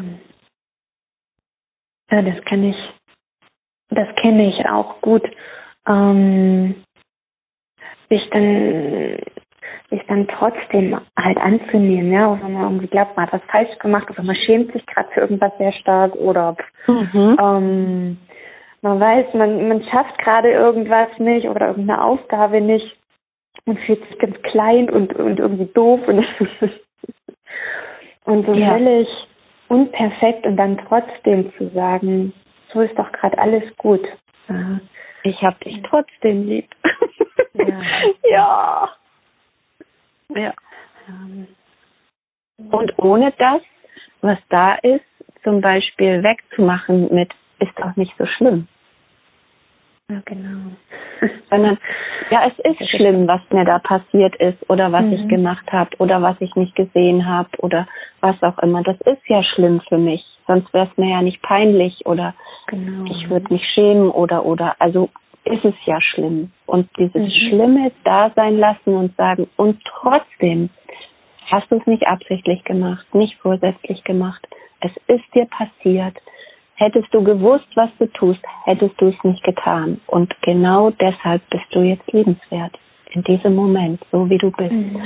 Ja, das kann ich, das kenne ich auch gut. Ähm, sich dann, sich dann trotzdem halt anzunehmen, ja, auch wenn man irgendwie glaubt, man hat was falsch gemacht oder man schämt sich gerade für irgendwas sehr stark oder mhm. ähm, man weiß, man, man schafft gerade irgendwas nicht oder irgendeine Aufgabe nicht und fühlt sich ganz klein und, und irgendwie doof und, und so ja. völlig unperfekt und dann trotzdem zu sagen, so ist doch gerade alles gut. Ja. Ich hab dich trotzdem lieb. Ja. ja. Ja. Und ohne das, was da ist, zum Beispiel wegzumachen mit, ist doch nicht so schlimm. Ja, genau. Sondern, ja, es ist schlimm, was mir da passiert ist oder was mhm. ich gemacht habe oder was ich nicht gesehen habe oder was auch immer. Das ist ja schlimm für mich. Sonst wäre es mir ja nicht peinlich oder genau. ich würde mich schämen oder, oder, also ist es ja schlimm. Und dieses mhm. Schlimme da sein lassen und sagen, und trotzdem hast du es nicht absichtlich gemacht, nicht vorsätzlich gemacht. Es ist dir passiert. Hättest du gewusst, was du tust, hättest du es nicht getan. Und genau deshalb bist du jetzt liebenswert. In diesem Moment, so wie du bist. Mhm.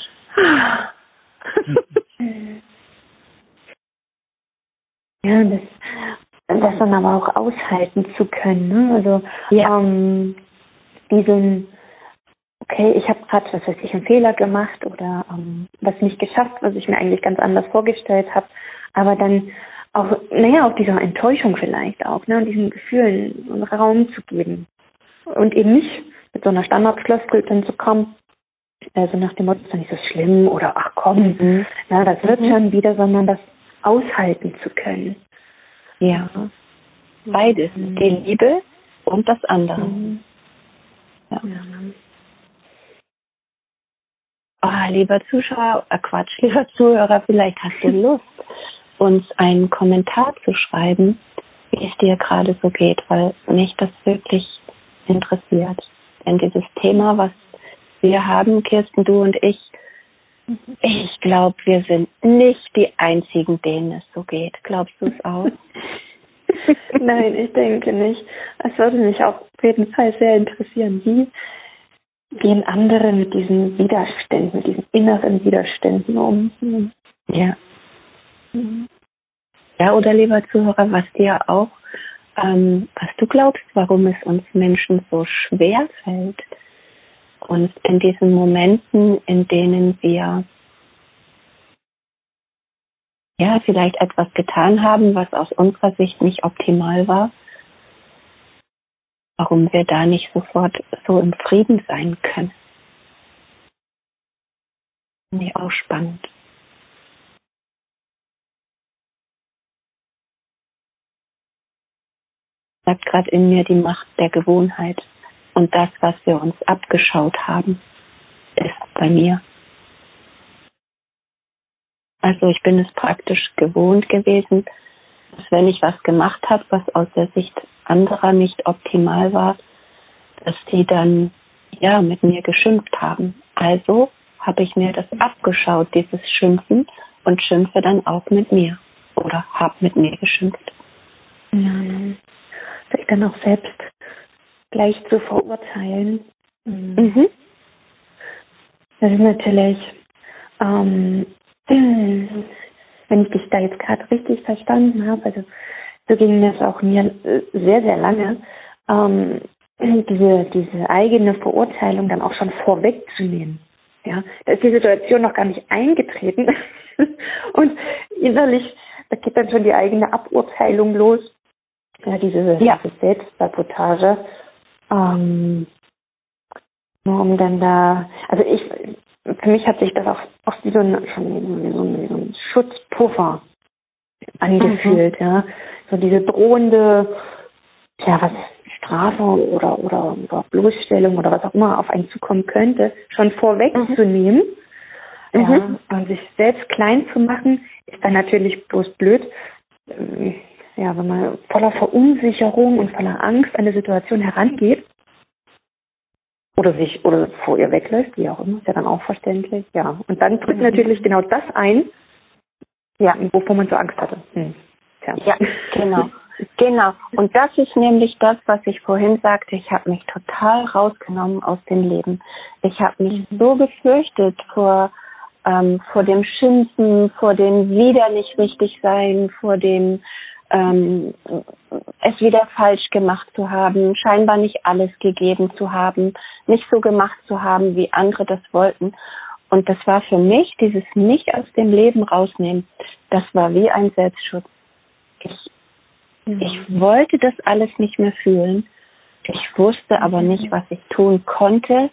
Ja, das, das dann aber auch aushalten zu können. Ne? Also ja. ähm, diesen, okay, ich habe gerade, was weiß ich, einen Fehler gemacht oder ähm, was nicht geschafft, was ich mir eigentlich ganz anders vorgestellt habe, aber dann auch, naja, auch dieser Enttäuschung vielleicht auch, ne, und diesen Gefühlen einen Raum zu geben. Und eben nicht mit so einer Standardfloskel dann zu kommen, also nach dem Motto, ist doch nicht so schlimm oder ach komm, mhm. na, das wird mhm. schon wieder, sondern das aushalten zu können. Ja, beides, mhm. die Liebe und das andere. Mhm. Ja. Ja. Oh, ja, lieber Zuschauer, äh Quatsch, lieber Zuhörer, vielleicht hast du Lust, uns einen Kommentar zu schreiben, wie es dir gerade so geht, weil mich das wirklich interessiert. Denn dieses Thema, was wir haben, Kirsten, du und ich, ich glaube, wir sind nicht die Einzigen, denen es so geht. Glaubst du es auch? Nein, ich denke nicht. Es würde mich auch auf jeden Fall sehr interessieren, wie gehen andere mit diesen Widerständen, mit diesen inneren Widerständen um. Ja. Ja, oder lieber Zuhörer, was dir auch, ähm, was du glaubst, warum es uns Menschen so schwer fällt, uns in diesen Momenten, in denen wir ja vielleicht etwas getan haben, was aus unserer Sicht nicht optimal war, warum wir da nicht sofort so im Frieden sein können. Nee, auch spannend. Sagt gerade in mir die Macht der Gewohnheit. Und das, was wir uns abgeschaut haben, ist bei mir. Also ich bin es praktisch gewohnt gewesen, dass wenn ich was gemacht habe, was aus der Sicht anderer nicht optimal war, dass die dann ja mit mir geschimpft haben. Also habe ich mir das abgeschaut, dieses Schimpfen, und schimpfe dann auch mit mir oder habe mit mir geschimpft. Ja, sich dann auch selbst gleich zu verurteilen. Mhm. Das ist natürlich, ähm, wenn ich dich da jetzt gerade richtig verstanden habe, also so ging das auch mir sehr, sehr lange, ähm, diese, diese eigene Verurteilung dann auch schon vorwegzunehmen. Ja, da ist die Situation noch gar nicht eingetreten und innerlich, da geht dann schon die eigene Aburteilung los. Ja, diese, ja. diese Selbstsabotage, ähm, nur um dann da, also ich, für mich hat sich das auch, auch wie so ein, schon wie so ein, wie so ein Schutzpuffer angefühlt, mhm. ja. So diese drohende, ja, was, Strafe oder, oder, oder Bloßstellung oder was auch immer auf einen zukommen könnte, schon vorwegzunehmen, mhm. ja, und sich selbst klein zu machen, ist dann natürlich bloß blöd. Ja, wenn man voller Verunsicherung und voller Angst an eine Situation herangeht oder sich oder vor ihr weglässt, wie auch immer, ist ja dann auch verständlich, ja. Und dann tritt mhm. natürlich genau das ein, ja, wovor man so Angst hatte. Hm. Ja. ja, genau. Genau. Und das ist nämlich das, was ich vorhin sagte. Ich habe mich total rausgenommen aus dem Leben. Ich habe mich so gefürchtet vor, ähm, vor dem Schimpfen, vor dem wieder nicht richtig sein, vor dem ähm, es wieder falsch gemacht zu haben, scheinbar nicht alles gegeben zu haben, nicht so gemacht zu haben, wie andere das wollten. Und das war für mich, dieses nicht aus dem Leben rausnehmen, das war wie ein Selbstschutz. Ich Ich wollte das alles nicht mehr fühlen. Ich wusste aber nicht, was ich tun konnte,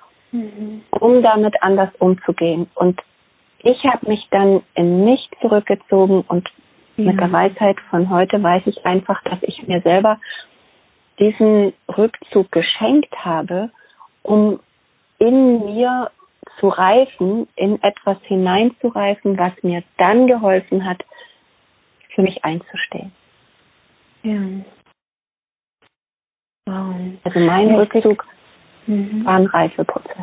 um damit anders umzugehen. Und ich habe mich dann in mich zurückgezogen und ja. mit der Weisheit von heute weiß ich einfach, dass ich mir selber diesen Rückzug geschenkt habe, um in mir zu reifen, in etwas hineinzureifen, was mir dann geholfen hat, für mich einzustehen. Ja. Wow. Also mein Rückzug mhm. war ein Reifeprozess.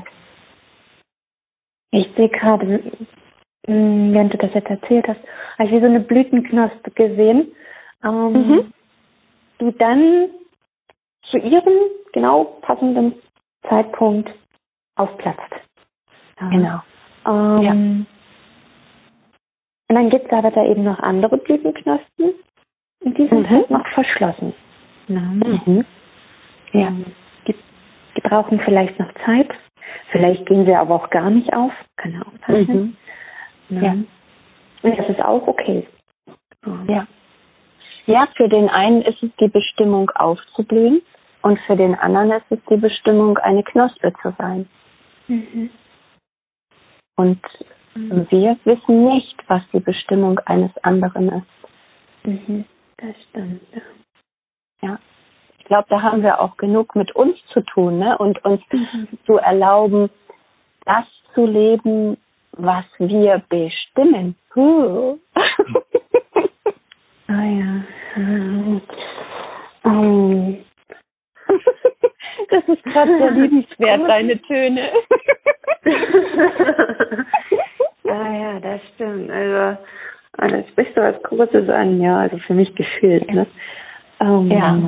Ich sehe gerade, während du das jetzt erzählt hast, habe ich wie so eine Blütenknospe gesehen, ähm, mhm. die dann zu ihrem genau passenden Zeitpunkt aufplatzt. Ja. Genau. Ähm, ja. Und dann gibt es aber da eben noch andere Blütenknospen. Und die sind mhm. halt noch verschlossen. Ja. Mhm. Ja. Die, die brauchen vielleicht noch Zeit. Vielleicht gehen sie aber auch gar nicht auf. Kann ja auch sein. Mhm. Ja. Und das ist auch okay. Ja. Ja, für den einen ist es die Bestimmung aufzublühen und für den anderen ist es die Bestimmung, eine Knospe zu sein. Mhm. Und mhm. wir wissen nicht, was die Bestimmung eines anderen ist. Mhm. Das stimmt, ja. Ja. Ich glaube, da haben wir auch genug mit uns zu tun, ne? Und uns mhm. zu erlauben, das zu leben, was wir bestimmen. Uh. Ah ja. Um. Das ist gerade sehr liebenswert, deine Töne. Ah ja, das stimmt. Also, da sprichst du was Großes an, ja, also für mich gefühlt, ne? Um, ja.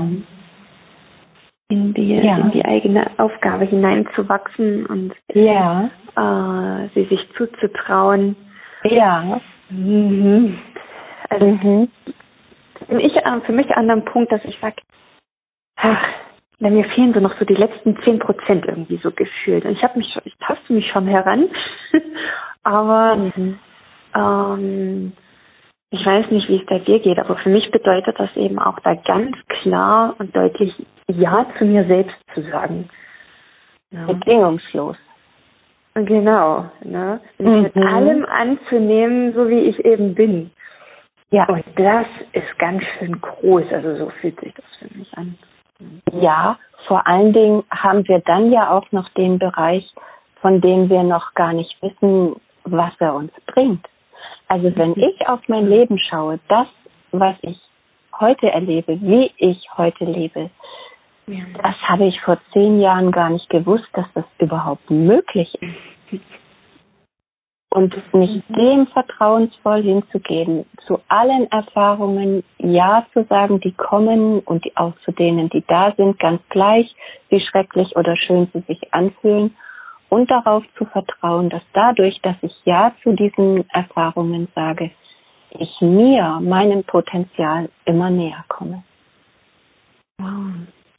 In die, ja. in die eigene Aufgabe hineinzuwachsen und ja. äh, sie sich zuzutrauen. Ja. Mhm. Also mhm. bin ich äh, für mich an einem Punkt, dass ich sage, ach, na, mir fehlen so noch so die letzten zehn Prozent irgendwie so gefühlt. Und ich habe mich, ich taste mich schon heran, aber mhm. ähm, ich weiß nicht, wie es bei dir geht, aber für mich bedeutet das eben auch da ganz klar und deutlich Ja zu mir selbst zu sagen. Ja. Bedingungslos. Genau, ne? Mich mhm. mit allem anzunehmen, so wie ich eben bin. Ja. Und das ist ganz schön groß, also so fühlt sich das für mich an. Ja, vor allen Dingen haben wir dann ja auch noch den Bereich, von dem wir noch gar nicht wissen, was er uns bringt. Also wenn mhm. ich auf mein Leben schaue, das, was ich heute erlebe, wie ich heute lebe, ja. das habe ich vor zehn Jahren gar nicht gewusst, dass das überhaupt möglich ist. Und mich dem vertrauensvoll hinzugeben, zu allen Erfahrungen Ja zu sagen, die kommen und die auch zu denen, die da sind, ganz gleich, wie schrecklich oder schön sie sich anfühlen. Und darauf zu vertrauen, dass dadurch, dass ich Ja zu diesen Erfahrungen sage, ich mir, meinem Potenzial immer näher komme. Wow.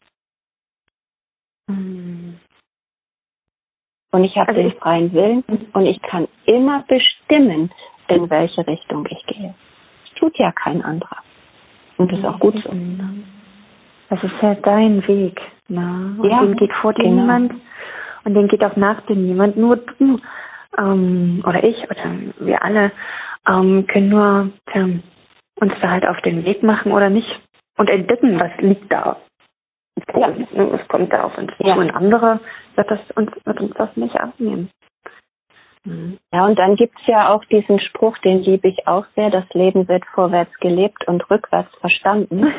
Hm. Und ich habe also den freien Willen und ich kann immer bestimmen, in welche Richtung ich gehe. Das tut ja kein anderer. Und das ist auch gut so. Das ist ja dein Weg. Ne? Und ja, den geht vor dir genau. niemand. Und den geht auch nach dir niemand. Nur du ähm, oder ich oder wir alle ähm, können nur tja, uns da halt auf den Weg machen oder nicht. Und entdecken, was liegt da. Ja. Was kommt da auf uns zu. Ja. Und andere wird, das uns, wird uns das nicht abnehmen. Mhm. Ja, und dann gibt's ja auch diesen Spruch, den liebe ich auch sehr, das Leben wird vorwärts gelebt und rückwärts verstanden.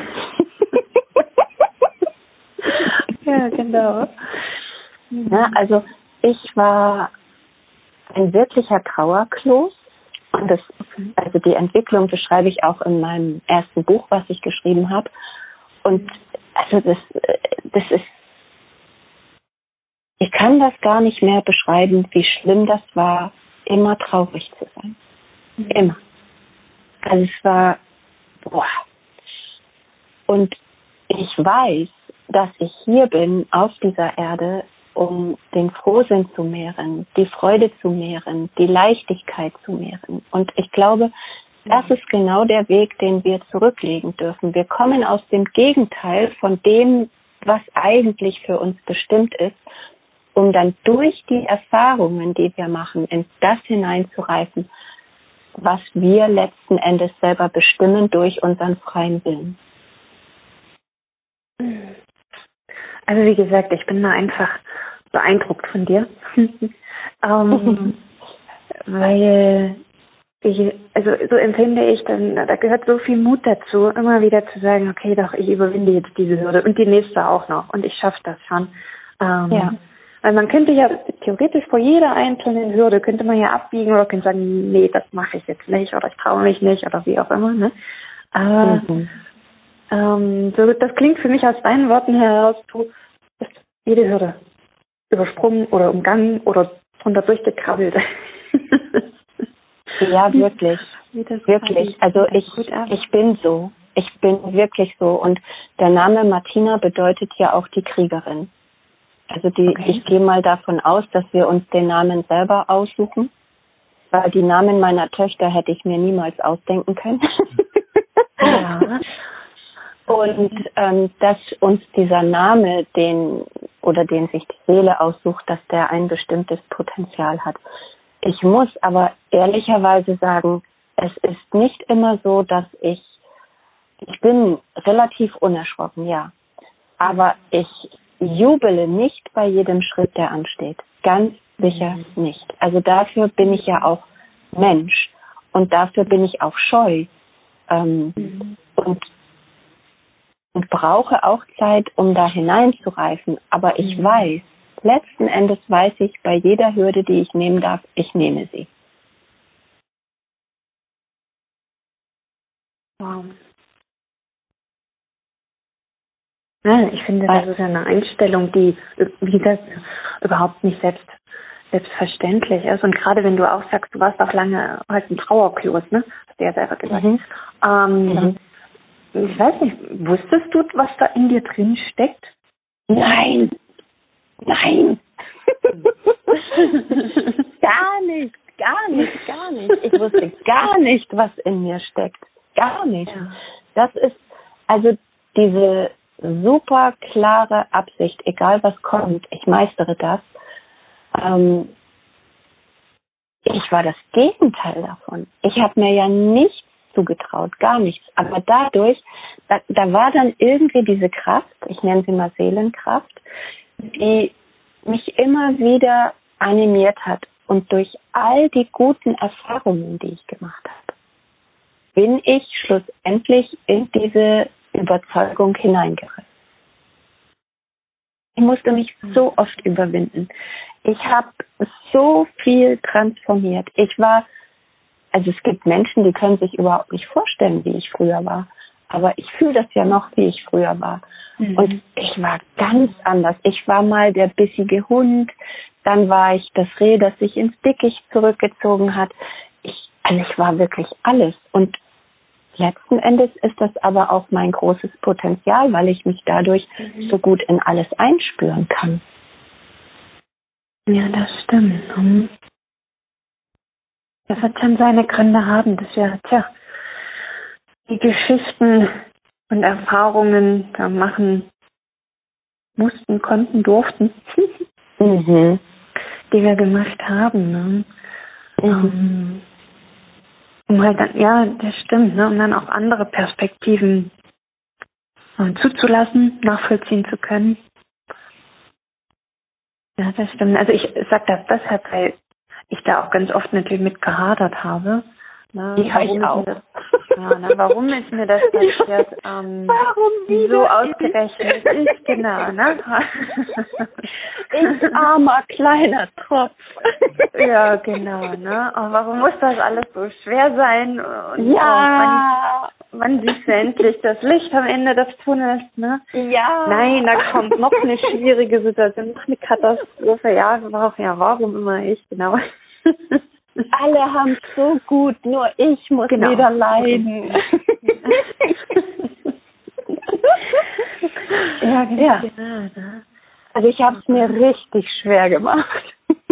Ja, genau. Ja, also ich war ein wirklicher Trauerkloß. Und das, also die Entwicklung beschreibe ich auch in meinem ersten Buch, was ich geschrieben habe. Und also das, das ist, ich kann das gar nicht mehr beschreiben, wie schlimm das war, immer traurig zu sein. Mhm. Immer. Also es war, boah. Und ich weiß, dass ich hier bin auf dieser Erde, um den Frohsinn zu mehren, die Freude zu mehren, die Leichtigkeit zu mehren. Und ich glaube, das ist genau der Weg, den wir zurücklegen dürfen. Wir kommen aus dem Gegenteil von dem, was eigentlich für uns bestimmt ist, um dann durch die Erfahrungen, die wir machen, in das hineinzureifen, was wir letzten Endes selber bestimmen durch unseren freien Willen. Also wie gesagt, ich bin da einfach beeindruckt von dir, ähm, weil ich, also so empfinde ich dann, da gehört so viel Mut dazu, immer wieder zu sagen, okay, doch, ich überwinde jetzt diese Hürde und die nächste auch noch und ich schaffe das schon. Ähm, ja. Weil man könnte ja theoretisch vor jeder einzelnen Hürde könnte man ja abbiegen oder könnte sagen, nee, das mache ich jetzt nicht oder ich traue mich nicht oder wie auch immer, ne? Aber mhm. ähm, so, das klingt für mich aus deinen Worten heraus, du bist jede Hürde übersprungen oder umgangen oder drunter durchgekrabbelt. Ja, wirklich. Wirklich. Also ich, ich bin so. Ich bin wirklich so. Und der Name Martina bedeutet ja auch die Kriegerin. Also die, okay. Ich gehe mal davon aus, dass wir uns den Namen selber aussuchen. Weil die Namen meiner Töchter hätte ich mir niemals ausdenken können. Ja. Und ähm, dass uns dieser Name, den oder den sich die Seele aussucht, dass der ein bestimmtes Potenzial hat. Ich muss aber ehrlicherweise sagen, es ist nicht immer so, dass ich, ich bin relativ unerschrocken, ja. Aber ich jubele nicht bei jedem Schritt, der ansteht. Ganz sicher nicht. Also dafür bin ich ja auch Mensch und dafür bin ich auch scheu ähm, mhm. und, und brauche auch Zeit, um da hineinzureifen. Aber ich mhm. weiß, letzten Endes weiß ich, bei jeder Hürde, die ich nehmen darf, ich nehme sie. Wow. Ja, ich finde, das ist ja eine Einstellung, die, wie gesagt, überhaupt nicht selbst, selbstverständlich ist. Und gerade wenn du auch sagst, du warst auch lange halt ein Trauerklos, ne? Hast du ja selber gesagt. Mhm. Ähm, mhm. Ich weiß nicht, wusstest du, was da in dir drin steckt? Nein. Nein. Gar nicht, gar nicht, gar nicht. Ich wusste gar nicht, was in mir steckt. Gar nicht. Ja. Das ist, also diese super klare Absicht, egal was kommt, ich meistere das. Ähm, ich war das Gegenteil davon. Ich habe mir ja nichts zugetraut, gar nichts. Aber dadurch, da, da war dann irgendwie diese Kraft, ich nenne sie mal Seelenkraft, die mich immer wieder animiert hat. Und durch all die guten Erfahrungen, die ich gemacht habe, bin ich schlussendlich in diese Überzeugung hineingerissen. Ich musste mich so oft überwinden. Ich habe so viel transformiert. Ich war, also es gibt Menschen, die können sich überhaupt nicht vorstellen, wie ich früher war. Aber ich fühle das ja noch, wie ich früher war. Mhm. Und ich war ganz anders. Ich war mal der bissige Hund, dann war ich das Reh, das sich ins Dickicht zurückgezogen hat. Ich, also ich war wirklich alles. Und letzten Endes ist das aber auch mein großes Potenzial, weil ich mich dadurch mhm. so gut in alles einspüren kann. Ja, das stimmt. Das wird schon seine Gründe haben, dass wir, tja, die Geschichten und Erfahrungen da machen mussten, konnten, durften, mhm. die wir gemacht haben. Ne? Mhm. Um, um halt dann, ja, das stimmt, ne? Um dann auch andere Perspektiven uh, zuzulassen, nachvollziehen zu können. Ja, das stimmt. Also ich sag das deshalb, weil ich da auch ganz oft natürlich mit gehadert habe. Na, ja, ich auch. Das, ja, na, warum ist mir das passiert? Ähm, warum so ausgerechnet ich, genau, ne? Ich armer kleiner Tropf. Ja, genau, ne? Und warum muss das alles so schwer sein? Und ja. Man, man sieht ja endlich das Licht am Ende des Tunnels, ne? Ja. Nein, da kommt noch eine schwierige Situation, noch eine Katastrophe. Ja, ja, warum immer ich, genau. Alle haben es so gut, nur ich muss genau. wieder leiden. ja, genau. Ja. Also ich habe es mir richtig schwer gemacht.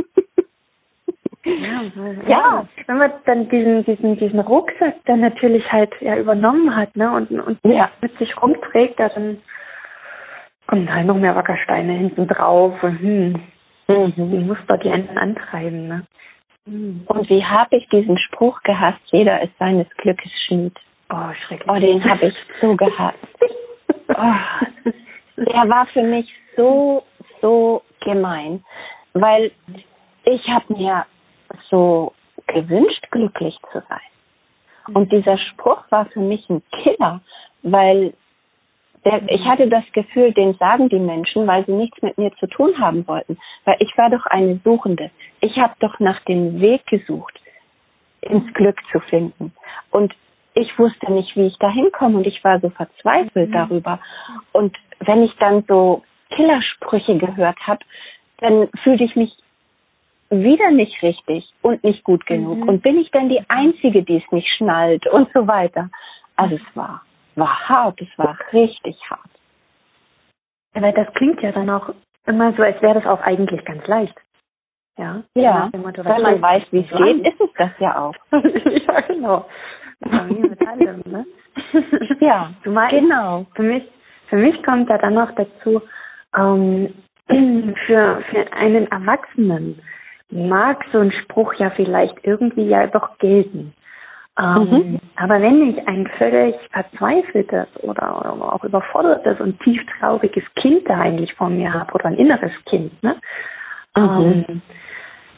Ja, ja, wenn man dann diesen, diesen, diesen Rucksack dann natürlich halt ja übernommen hat, ne, und, und ja. mit sich rumträgt, dann kommen halt noch mehr Wackersteine hinten drauf und hm, mhm. die muss dort die anderen antreiben, ne. Und wie habe ich diesen Spruch gehasst, jeder ist seines Glückes Schmied. Oh, schrecklich. Oh, den habe ich so gehasst. Oh, der war für mich so, so gemein, weil ich habe mir so gewünscht, glücklich zu sein. Und dieser Spruch war für mich ein Killer, weil der, ich hatte das Gefühl, den sagen die Menschen, weil sie nichts mit mir zu tun haben wollten. Weil ich war doch eine Suchende. Ich habe doch nach dem Weg gesucht, ins Glück zu finden. Und ich wusste nicht, wie ich da hinkomme und ich war so verzweifelt mhm. darüber. Und wenn ich dann so Killersprüche gehört habe, dann fühlte ich mich wieder nicht richtig und nicht gut genug. Mhm. Und bin ich denn die Einzige, die es nicht schnallt und so weiter. Also es war war hart, es war richtig hart. Ja, weil das klingt ja dann auch immer so, als wäre das auch eigentlich ganz leicht. Ja, ja Motto, wenn man weiß, wie es geht, ist es das ja auch. Ja, genau. Ja, mit allem, ne? Ja, du meinst, genau. Für mich, für mich kommt da dann noch dazu, ähm, für, für einen Erwachsenen mag so ein Spruch ja vielleicht irgendwie ja doch gelten. Ähm, mhm. Aber wenn ich ein völlig verzweifeltes oder, oder auch überfordertes und tief trauriges Kind da eigentlich vor mir habe oder ein inneres Kind, ne, mhm. ähm,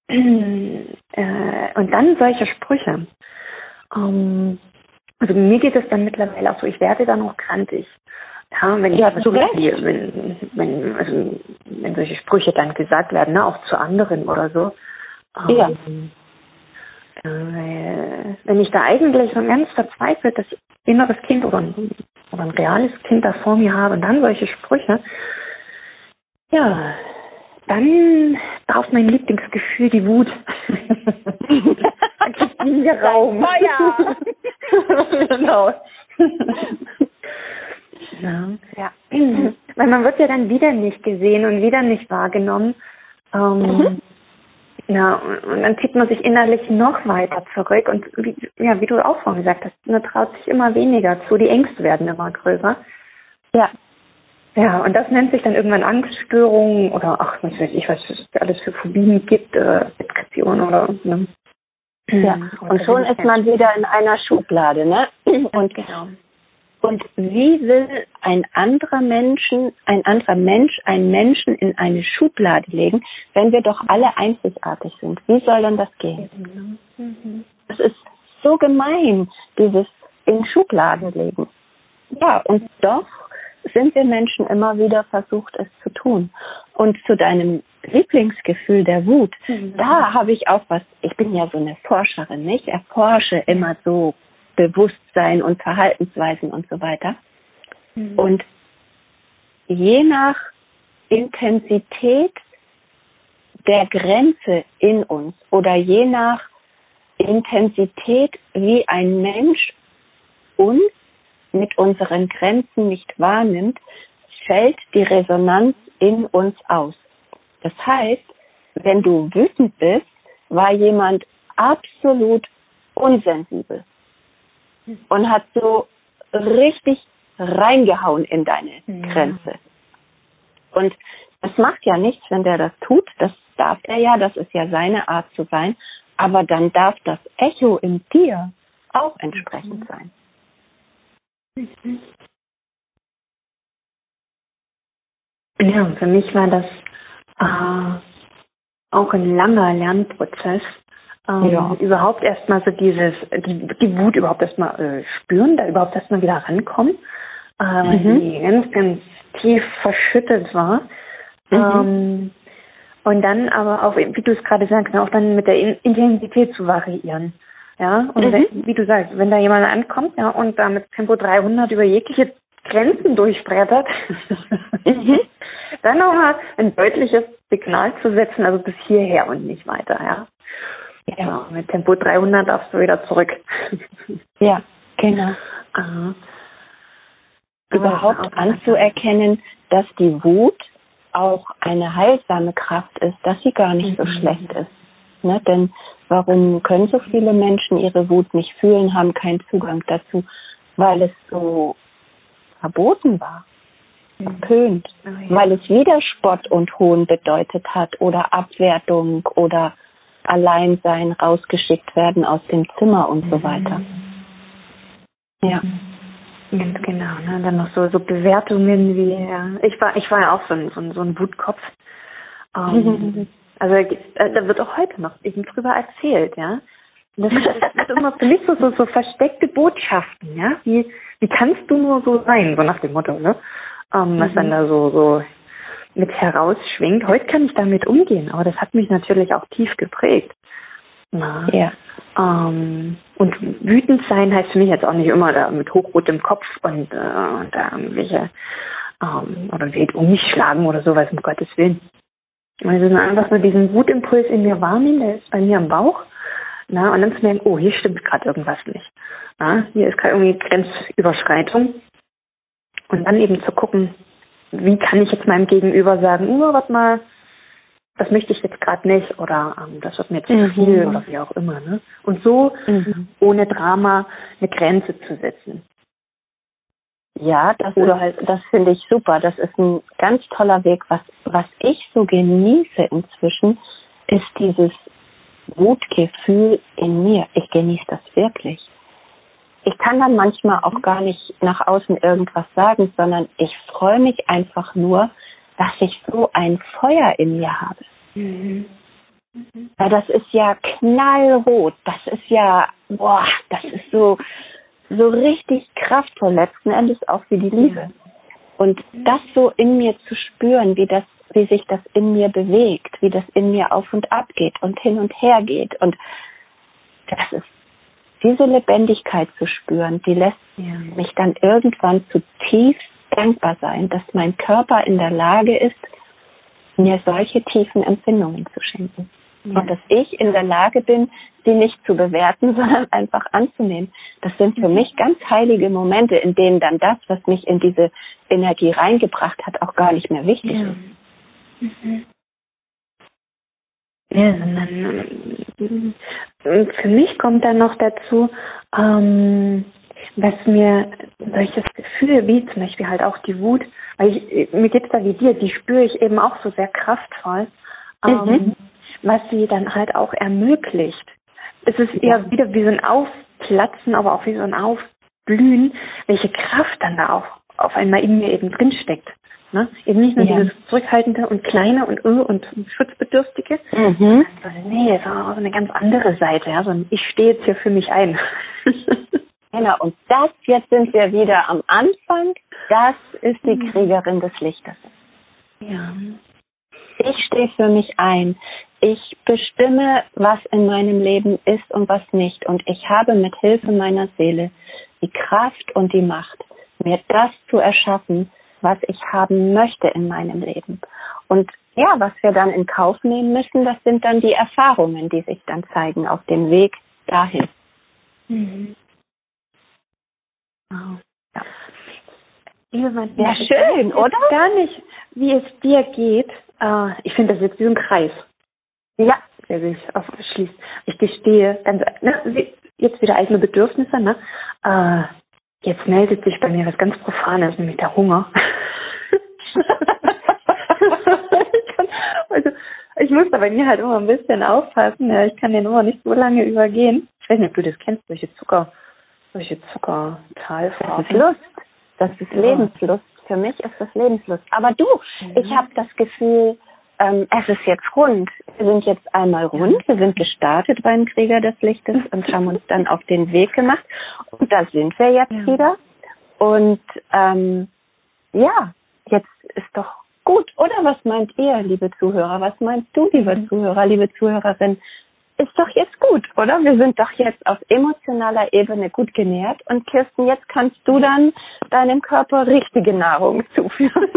äh, und dann solche Sprüche. Ähm, also mir geht es dann mittlerweile auch so, ich werde dann auch grantig. Ja, wenn ich Ja, was zu Recht. sehe, wenn, wenn, also, wenn solche Sprüche dann gesagt werden, ne, auch zu anderen oder so. Ja. Ähm, äh, wenn ich da eigentlich so ein ganz verzweifeltes inneres Kind oder ein, oder ein reales Kind da vor mir habe und dann solche Sprüche, ja, dann darf mein Lieblingsgefühl die Wut. Dann kriegt die mir Raum. Feuer! Genau. Ja. Ja. Weil man wird ja dann wieder nicht gesehen und wieder nicht wahrgenommen. Ähm, Mhm. Ja, und dann zieht man sich innerlich noch weiter zurück und wie, ja, wie du auch vorhin gesagt hast, man traut sich immer weniger zu, die Ängste werden immer größer. Ja. Ja, und das nennt sich dann irgendwann Angststörungen oder ach, was weiß ich, was es alles für Phobien gibt, äh, Depression oder ne? Ja. Und schon ist man wieder in einer Schublade, ne? Und genau. Und wie will ein anderer Menschen, ein anderer Mensch einen Menschen in eine Schublade legen, wenn wir doch alle einzigartig sind? Wie soll denn das gehen? Mhm. Das ist so gemein, dieses in Schubladen legen. Ja, und doch sind wir Menschen immer wieder versucht, es zu tun. Und zu deinem Lieblingsgefühl der Wut, Mhm. da habe ich auch was, ich bin ja so eine Forscherin, nicht? Ich erforsche immer so Bewusstsein und Verhaltensweisen und so weiter. Mhm. Und je nach Intensität der Grenze in uns oder je nach Intensität, wie ein Mensch uns mit unseren Grenzen nicht wahrnimmt, fällt die Resonanz in uns aus. Das heißt, wenn du wütend bist, war jemand absolut unsensibel und hat so richtig reingehauen in deine Ja. Grenze. Und das macht ja nichts, wenn der das tut. Das darf er ja, das ist ja seine Art zu sein. Aber dann darf das Echo in dir auch entsprechend mhm. sein. Mhm. Ja, für mich war das äh, auch ein langer Lernprozess. Ähm, ja. Überhaupt erstmal so dieses, die, die Wut überhaupt erstmal äh, spüren, da überhaupt erstmal wieder rankommen, äh, mhm. die ganz, ganz tief verschüttet war. Mhm. Ähm, und dann aber auch, wie du es gerade sagst, auch dann mit der Intensität zu variieren. Ja, und mhm. wenn, wie du sagst, wenn da jemand ankommt, ja, und da mit Tempo dreihundert über jegliche Grenzen durchbrettert, mhm. dann nochmal ein deutliches Signal zu setzen, also bis hierher und nicht weiter, ja. Ja, mit Tempo dreihundert darfst du wieder zurück. Ja, genau. Aha. Überhaupt anzuerkennen, dass die Wut auch eine heilsame Kraft ist, dass sie gar nicht mhm. so schlecht ist. Ne? Denn warum können so viele Menschen ihre Wut nicht fühlen, haben keinen Zugang dazu? Weil es so verboten war, verpönt, oh, ja. weil es wieder Spott und Hohn bedeutet hat oder Abwertung oder Alleinsein, rausgeschickt werden aus dem Zimmer und so weiter. Ja. Ganz genau, ne? Dann noch so, so Bewertungen wie, ja. ich war, ich war ja auch so ein, so ein, so ein Wutkopf. Ähm, also da wird auch heute noch eben drüber erzählt, ja. Das ist immer für mich so, so, so versteckte Botschaften, ja. Wie, wie kannst du nur so sein, so nach dem Motto, ne? Ähm, was mhm. dann da so, so mit herausschwingt. Heute kann ich damit umgehen, aber das hat mich natürlich auch tief geprägt. Na, ja. Ähm, und wütend sein heißt für mich jetzt auch nicht immer da mit hochrotem Kopf und, äh, und da irgendwelche ähm, oder wild um mich schlagen oder sowas, um Gottes Willen. Also einfach nur diesen Wutimpuls in mir wahrnehmen, der ist bei mir im Bauch. Na, und dann zu merken, oh, hier stimmt gerade irgendwas nicht. Na, hier ist gerade irgendwie Grenzüberschreitung. Und dann eben zu gucken, wie kann ich jetzt meinem Gegenüber sagen, oh, warte mal, das möchte ich jetzt gerade nicht oder ähm, das wird mir zu mhm. viel oder wie auch immer. Ne? Und so mhm. ohne Drama eine Grenze zu setzen. Ja, das, oder halt, das finde ich super. Das ist ein ganz toller Weg. Was, was ich so genieße inzwischen, ist dieses Wutgefühl in mir. Ich genieße das wirklich. Ich kann dann manchmal auch gar nicht nach außen irgendwas sagen, sondern ich freue mich einfach nur, dass ich so ein Feuer in mir habe. Mhm. Mhm. Weil das ist ja knallrot. Das ist ja, boah, das ist so, so richtig kraftvoll, letzten Endes auch wie die Liebe. Ja. Und das so in mir zu spüren, wie das, wie sich das in mir bewegt, wie das in mir auf und ab geht und hin und her geht. Und das ist, diese Lebendigkeit zu spüren, die lässt ja. mich dann irgendwann zutiefst dankbar sein, dass mein Körper in der Lage ist, mir solche tiefen Empfindungen zu schenken. Ja. Und dass ich in der Lage bin, sie nicht zu bewerten, sondern einfach anzunehmen. Das sind für mhm. mich ganz heilige Momente, in denen dann das, was mich in diese Energie reingebracht hat, auch gar nicht mehr wichtig ja. ist. Mhm. Ja, sondern für mich kommt dann noch dazu, ähm, was mir solches Gefühl, wie zum Beispiel halt auch die Wut, weil ich, mir geht's da wie dir, die spüre ich eben auch so sehr kraftvoll, ähm, mhm. was sie dann halt auch ermöglicht. Es ist eher ja. wieder wie so ein Aufplatzen, aber auch wie so ein Aufblühen, welche Kraft dann da auch auf einmal in mir eben drinsteckt. Ne? Eben nicht nur ja. dieses Zurückhaltende und Kleine und uh, und Schutzbedürftige. Mhm. Also, nee, es ist auch eine ganz andere Seite. Ja? So, ich stehe jetzt hier für mich ein. Genau, und das, jetzt sind wir wieder am Anfang, das ist die mhm. Kriegerin des Lichtes. Ja. Ich stehe für mich ein. Ich bestimme, was in meinem Leben ist und was nicht. Und ich habe mit Hilfe meiner Seele die Kraft und die Macht, mir das zu erschaffen, was ich haben möchte in meinem Leben. Und ja, was wir dann in Kauf nehmen müssen, das sind dann die Erfahrungen, die sich dann zeigen auf dem Weg dahin. Mhm. Wow. Ja. Liebe ja, schön, ich oder? Gar nicht, wie es dir geht. Uh, ich finde das jetzt wie ein Kreis. Ja. Der sich aufschließt. Ich gestehe, ganz, ne, jetzt wieder eigene Bedürfnisse, ne? Uh, Jetzt meldet sich bei mir was ganz Profanes, nämlich der Hunger. also, ich muss da bei mir halt immer ein bisschen aufpassen. Ja, ich kann den immer nicht so lange übergehen. Ich weiß nicht, ob du das kennst, solche Zucker, solche Zuckertalfahrten. Das ist Lust. Das ist Lebenslust. Für mich ist das Lebenslust. Aber du, mhm. ich habe das Gefühl, ähm, es ist jetzt rund. Wir sind jetzt einmal rund. Wir sind gestartet beim Krieger des Lichtes und haben uns dann auf den Weg gemacht. Und da sind wir jetzt ja. wieder. Und ähm, ja, jetzt ist doch gut. Oder was meint ihr, liebe Zuhörer? Was meinst du, liebe Zuhörer, liebe Zuhörerin? Ist doch jetzt gut, oder? Wir sind doch jetzt auf emotionaler Ebene gut genährt. Und Kirsten, jetzt kannst du dann deinem Körper richtige Nahrung zuführen.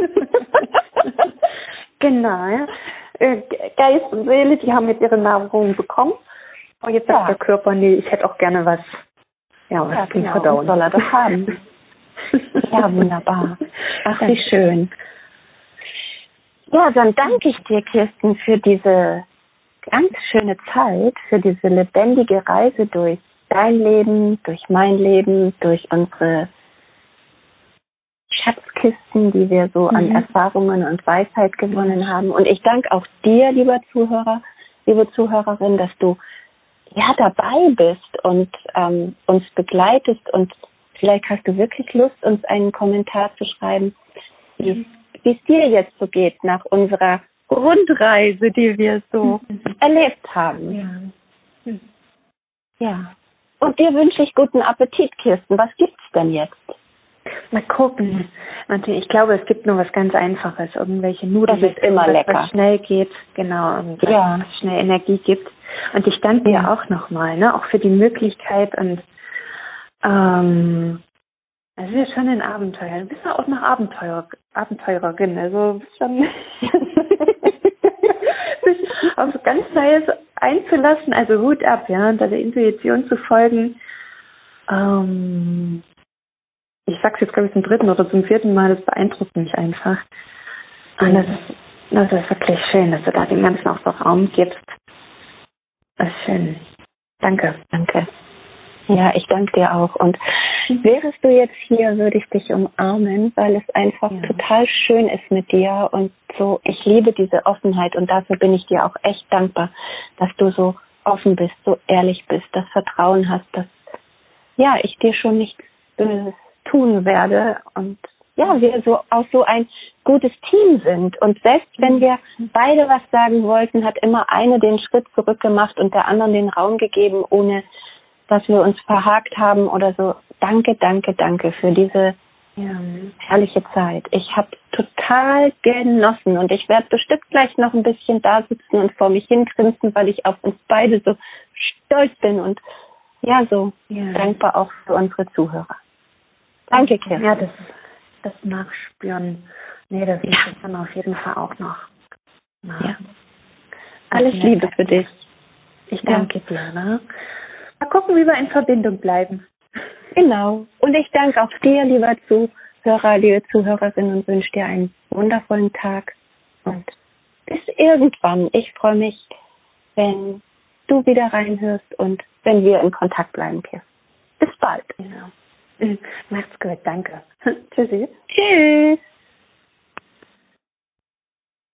Genau, ja. Geist und Seele, die haben jetzt ihre Nahrung bekommen. Und jetzt sagt ja. der Körper, nee, ich hätte auch gerne was, ja, was ja, zum genau. Verdauen. Soll er doch haben. Ja, wunderbar. Ach, wie schön. Ja, dann danke ich dir, Kirsten, für diese ganz schöne Zeit, für diese lebendige Reise durch dein Leben, durch mein Leben, durch unsere Schatzkisten, die wir so mhm. an Erfahrungen und Weisheit gewonnen haben. Und ich danke auch dir, lieber Zuhörer, liebe Zuhörerin, dass du ja dabei bist und ähm, uns begleitest. Und vielleicht hast du wirklich Lust, uns einen Kommentar zu schreiben, wie es dir jetzt so geht nach unserer Rundreise, die wir so mhm. erlebt haben. Ja. ja. Und dir wünsche ich guten Appetit, Kirsten. Was gibt's denn jetzt? Mal gucken. Ich glaube, es gibt nur was ganz Einfaches. Irgendwelche Nudeln, das ist immer was, lecker. Was schnell geht. Genau. Und was, ja. was schnell Energie gibt. Und ich danke ja. dir auch nochmal, ne? Auch für die Möglichkeit und ähm, es ist ja schon ein Abenteuer. Du bist ja auch eine Abenteurer, Abenteurerin. Also schon sich auf so ganz Neues einzulassen. Also Hut ab, ja, und der Intuition zu folgen. Ähm, ich sag's jetzt, glaube ich, zum dritten oder zum vierten Mal, das beeindruckt mich einfach. Und das ist, das ist wirklich schön, dass du da dem Ganzen auch so Raum gibst. Das ist schön. Danke. Danke. Ja, ich danke dir auch. Und wärest du jetzt hier, würde ich dich umarmen, weil es einfach ja. total schön ist mit dir. Und so, ich liebe diese Offenheit und dafür bin ich dir auch echt dankbar, dass du so offen bist, so ehrlich bist, das Vertrauen hast, dass ja, ich dir schon nichts Böses tun werde. Und ja, wir so auch so ein gutes Team sind. Und selbst wenn wir beide was sagen wollten, hat immer eine den Schritt zurück gemacht und der anderen den Raum gegeben, ohne dass wir uns verhakt haben oder so. Danke, danke, danke für diese ja, herrliche Zeit. Ich habe total genossen und ich werde bestimmt gleich noch ein bisschen da sitzen und vor mich hingrinsen, weil ich auf uns beide so stolz bin und ja, so ja. dankbar auch für unsere Zuhörer. Danke, Kirsten. Ja, das, das Nachspüren, nee, das ist ja. dann auf jeden Fall auch noch. Na, ja. Alles Liebe für dich. Ich danke ja. dir. Ne? Mal gucken, wie wir in Verbindung bleiben. Genau. Und ich danke auch dir, lieber Zuhörer, liebe Zuhörerin, und wünsche dir einen wundervollen Tag. Und bis irgendwann. Ich freue mich, wenn du wieder reinhörst und wenn wir in Kontakt bleiben, Kirsten. Bis bald. Genau. Macht's gut, danke. Tschüssi. Tschüss.